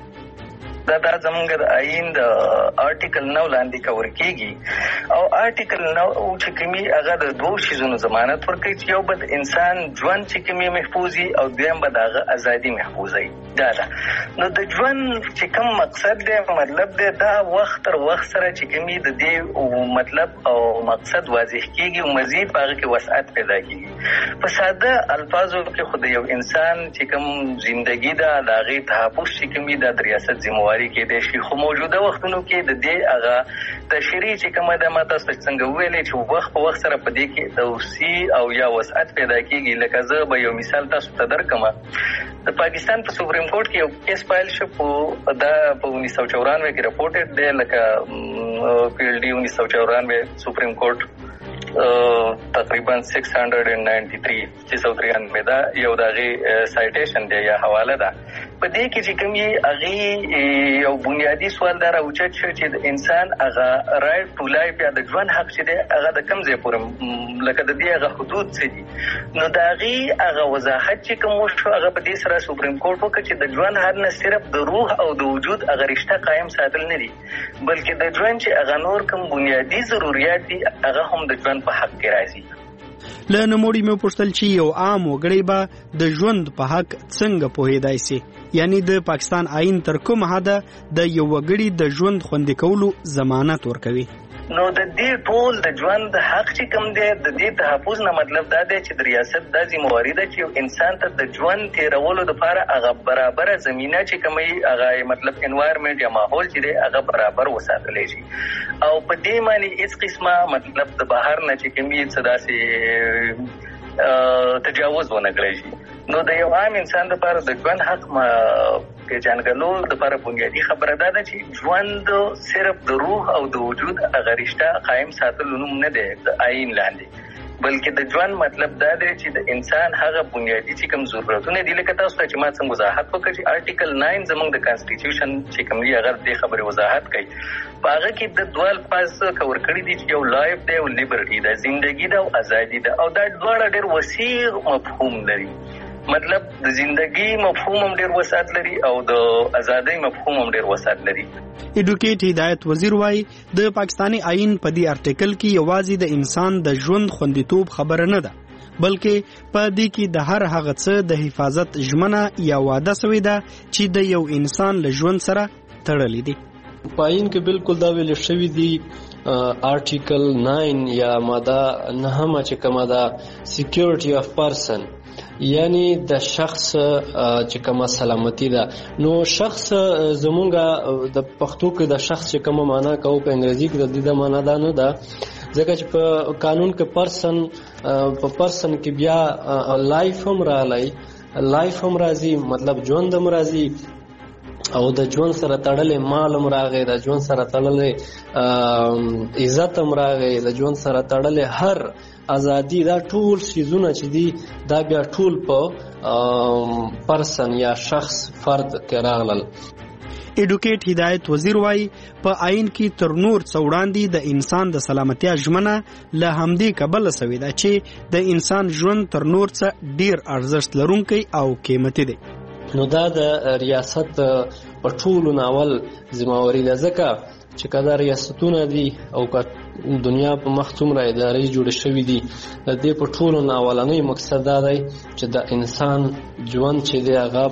دا دا زمونږ د آئین د آرټیکل نو لاندې کور کېږي او آرټیکل نو چې کومي هغه د دوه شیزونو ضمانت ورکوي چې یو به د انسان ژوند چې کومي محفوظي او دویم به د هغه ازادي محفوظي. دا ده نو د ژوند چې کوم مقصد دی مطلب دی دا وخت تر وخت سره چې کومي د دې مطلب او مقصد واضح کېږي او مزید په هغه کې وسعت پیدا کېږي. په ساده الفاظو کې خو د یو انسان چې کوم ژوندګي ده د هغې تحفظ چې کومي د ریاست ذمہواري کې دی شي خو موجوده وختونو کې د دې هغه تشریح چې کومه ده ما تاسو څنګه ویلې چې وخت په وخت سره په دې کې توسيع او یا وسعت پیدا کېږي. لکه زه به یو مثال تاسو ته درکم. د پاکستان په سپریم کورټ کې یو کیس فایل شو دا په انیس سو چورانوے کې رپورټډ دی لکه پی ایل ډي انیس سو چورانوے سپریم کورټ تقریبا six ninety-three چې سو ترانوے دا یو دغه سایټیشن دی یا حواله ده. په دې کې چې کومي هغه یو بنیادی سوال دا راوچت شو چې د انسان هغه رائټ ټو لایف یا د ژوند حق چې دی هغه د کوم ځای پورې لکه د دې هغه حدود څه دي. نو دا هغه وضاحت چې کوم شو هغه په دې سره سپریم کورټ وکړي چې د ژوند حق نه صرف د روح او د وجود هغه رشتہ قائم ساتل نه دي بلکې د ژوند چې هغه نور کوم بنیادی ضرورت دي هغه هم د ژوند په حق کې راځي. له نموړي مې پوښتل چې یو عام وګړی به د ژوند په حق څنګه پوهیدای شي، یعنی د پاکستان آئین تر کومه حده د یو وګړي د ژوند خوندي کولو ضمانت ورکوي. نو د دې ټول د ژوند حق چې کوم دی د دې تحفظ نه مطلب دا دی چې د ریاست د ذمہواری ده چې انسان ته د ژوند تیرولو لپاره هغه برابر زمينه چې کومي هغه مطلب انوایرنمنت یا ماحول چې دی هغه برابر وساتل شي او په دې معنی هیڅ قسمه مطلب د بهر نه چې کومي صدا سي تجاوز ونه کړی شي نو د یو عام انسان لپاره د ژوند حق کې جنګلو د لپاره بنیادی خبره ده چې ژوند صرف د روح او د وجود هغه رشتہ قائم ساتل نوم نه دی د آئین لاندې بلکې د ژوند مطلب دا دی چې د انسان هغه بنیادی چې کوم ضرورتونه دي لکه تاسو چې ما څنګه وضاحت وکړ چې آرټیکل نو زموږ د کانسټیټیوشن چې کوم دی هغه د خبرې وضاحت کوي هغه کې د دوال پاس کور کړی دي چې یو لایف دی او لیبرټي ده ژوندۍ ده او ازادي ده او دا ډول ډېر وسیع مفهوم لري مطلب د ژوندۍ مفهوم هم ډېر وسعت لري او د ازادۍ مفهوم هم ډېر وسعت لري. ایډوکیټ هدایت وزیر وايي د پاکستاني آئین په دې ارټیکل کې یوازې د انسان د ژوند خوندیتوب خبره نه ده بلکې په دې کې د هر هغه څه د حفاظت ژمنه یا وعده شوې ده چې د یو انسان له ژوند سره تړلې دي. په آئین کې بالکل دا ویل شوی دی آرټیکل نو یا ماده نهمه چې کومه ده سکیورټي اف پرسن یعنی د شخص چې کومه سلامتی ده نو شخص زمونږه د پښتو کې د شخص چې کومه معنا کوو په انګریزي کې د دې معنا ده نه ده ځکه چې په قانون کې پرسن په پرسن کې بیا لایف هم راځي لایف هم راځي مطلب ژوند هم راځي او د ژوند سره تړلې مال هم راغی د ژوند سره تړلې عزت هم راغی د ژوند سره تړلې هر ازادي دا ټول شیزونه چې دي دا بیا ټول په پرسن یا شخص فرد کې راغلل. ایډوکیټ هدایت وزیر وايي په آئین کې تر نور څه وړاندې د انسان د سلامتیا ژمنه له همدې کبله شوې ده چې د انسان ژوند تر نور څه ډیر ارزښت لرونکی او قیمتي دی. نو دا د ریاست په ټولو ناول ذمہواری ده ځکه چې کله ریاستونه دي او دنیا په مخ څومره ادارې جوړې شوې دي د دې په ټولو ناولنۍ مقصد دا دی چې د انسان ژوند چې دی هغه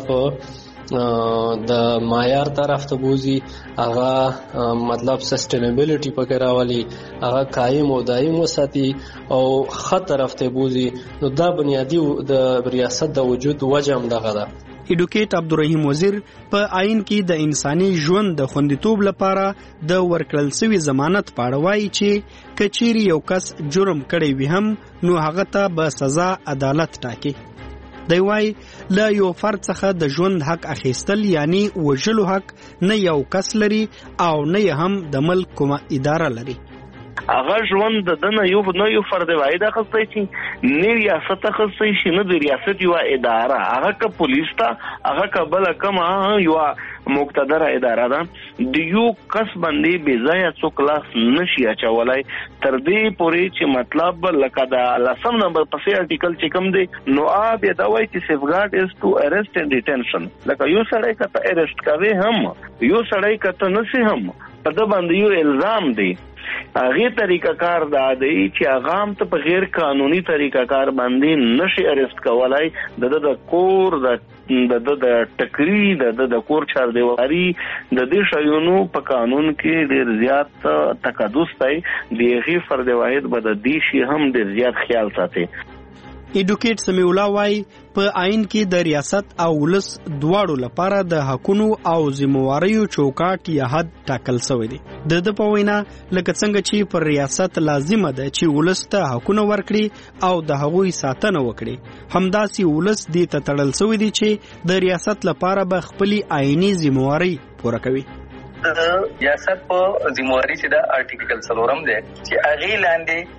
په د معیار طرف ته بوزي هغه مطلب سسټینبیلیټي پکې راولي هغه قایم او دایم وساتي او ښه طرف ته بوزي نو دا بنیادی د ریاست د وجود وجه هم دغه ده. ایډوکیټ عبدالرحیم وزیر په آئین کې د انساني ژوند د خوندیتوب لپاره د ورکړل شوي ضمانت په اړه وایي چې که چیرې یو کس جرم کړی وي هم نو هغه ته به سزا عدالت ټاکي. دی وایي له یو فرد څخه د ژوند حق اخیستل یعنی وژلو حق نه یو کس لري او نه هم د ملک کومه اداره لري. هغه ژوند د دنه یو نه یو فرد واحد اخستای شي نه ریاست اخستای شي نه د ریاست یو اداره هغه که پولیس ته هغه که بل کومه یو مقتدره اداره ده د یو کس باندې بې ځایه څوک لاس نشي اچولای تر دې پورې چې مطلب لکه د لسم نمبر پسې ارټیکل چې کوم دی نو آب یا دا وایي چې سیفګارډ از ټو ارست اینڈ ډیټینشن لکه یو سړی که ته ارست کوي هم یو سړی که ته نسی هم په ده باندې یو الزام دی هغه طریقه کار دا دی چې هغه ته په غیر قانوني طریقه کار باندې نشي ارست کولای د د کور د د د ټکری د د کور چار دیواری د دې شایونو په قانون کې ډیر زیات تقدس دی دغه فرد واحد به د دې شی هم ډیر زیات خیال ساتي. ایډوکیټ سمیع الله وايي په آئین کې د ریاست او ولس دواړو لپاره د حقونو او ذمہواریو چوکاټ یا حد ټاکل شوی دی. د د په وینا لکه څنګه چې پر ریاست لازمه ده چې ولس ته حقونه ورکړي او د هغوی ساتنه وکړي همداسې ولس دې ته تړل شوی دی چې د ریاست لپاره به خپلې آئینی ذمہواری پوره کوي. د ریاست په ذمہواری چې د آرټیکل څلورم دی چې هغه لاندې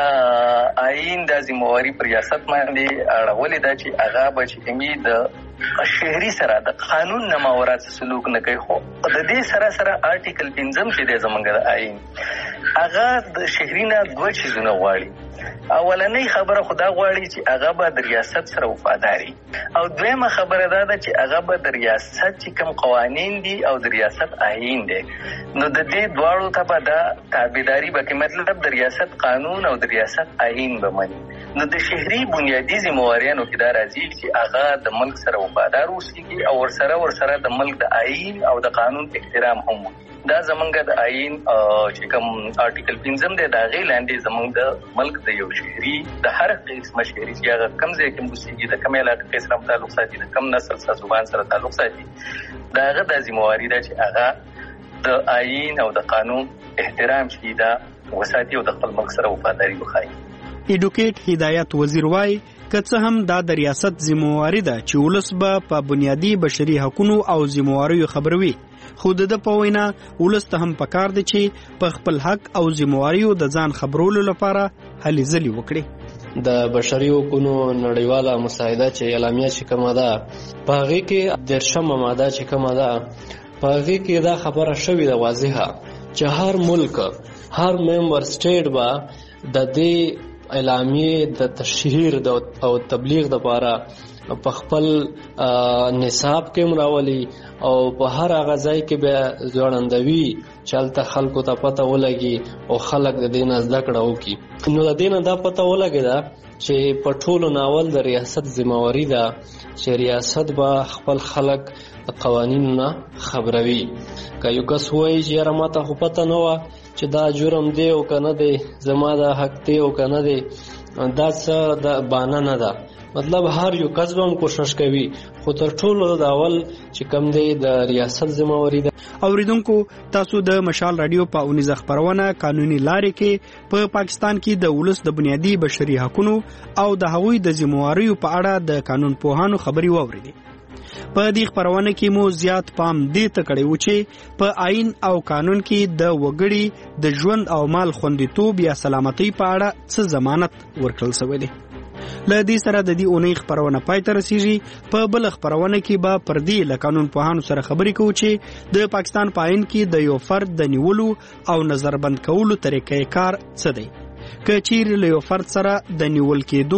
آئین د ذمہواری پر ریاست باندې اړولې ده چې هغه به چې کومي د شهري سره د قانون نه ماورات سلوک نه کوي خو د دې سره سره آرټیکل پنځم چې د زمونږ د آئین هغه د شهري نه دوه چیزونه غواړي. اولنۍ خبره خدا غواړي چې هغه به د ریاست سره وفاداري او دویمه خبره دا ده چې هغه به د ریاست چې کوم قوانین دي او د ریاست آئین دی نو د دې دواړو ته به د تابعداري به مطلب د ریاست قانون او د ریاست آئین به مني. نو د شهري بنیادی ذمہواریانو کې دا راځي چې هغه د ملک سره وفادار اوسي او ورسره ورسره د ملک د آئین او د قانون احترام هم وکړي. دا زمونږ د آئین چې کوم آرټیکل پنځم دی دا غي لاندې زمونږ د ملک د یو شهري د هر قسم شهري چې هغه کم ځای کې موسیقي د کم علاقې سره تعلق ساتي د کم نسل سره زبان سره تعلق ساتي دا هغه د ذمہواری ده چې هغه د آئین او د قانون احترام شي دا وساتي او د خپل ملک سره وفاداری وکړي. ایډوکیټ هدایت وزیر وای که څه هم دا د ریاست ذمہواری ده چې ولس به په بنیادی بشري حقوقو او ذمہواریو خبروي، خو د په وینا ولس ته هم پکار دي چې په خپل حق او ذمہواریو د ځان خبرولو لپاره هلي ځلي وکړي. د بشري حقوقو نړیواله مساعده چې اعلامیه چې کومه ده په هغه کې درشمه ماده چې کومه ده په هغه کې دا خبره شوې ده واضحه چې هر ملک هر ممبر سټیټ با د دې اعلامیه د تشهیر او تبلیغ د لپاره په خپل نصاب کې مراولي او په هر هغه ځای کې به ځوړندوي چلته خلکو ته پته ولګي او خلک د دې نه زده کړه وکړي. نو د دې نه دا پته ولګي دا چې په ټولو ناول د ریاست ذمہواری ده چې ریاست به خپل خلک د قوانینو نه خبروي. که یو کس وایي چې یاره ماته خو پته نه وه چې دا جرم دی او که نه دی زما دا حق دی او که نه دی دا څه د بانه نه ده. مطلب هر یو کس به هم کوشش کوي خو تر ټولو د اول چې کم دی د ریاست ذمہواری ده. اوریدونکو تاسو د مشال رادیو په اونیزه خبرونه قانوني لارې کې په پا پاکستان کې د ولس د بنیادی بشري حقوقو او د هغوی د ذمہواریو په اړه د قانون پوهانو خبري واوریدي. په دې خبرونه کې مو زیات پام دې ته کړی و چې په آئین او قانون کې د وګړي د ژوند او مال خوندیتوب یا سلامتۍ په اړه څه ضمانت ورکړل شوی دی. له دې سره د دې اونۍ خبرونه پای ته رسیږي. په بل خبرونه کې به پر دې له قانون پوهانو سره خبرې کوو چې د پاکستان په آئین کې د یو فرد د نیولو او نظربند کولو طریقې کار څه دی. که چیرې له یو فرد سره د نیول کېدو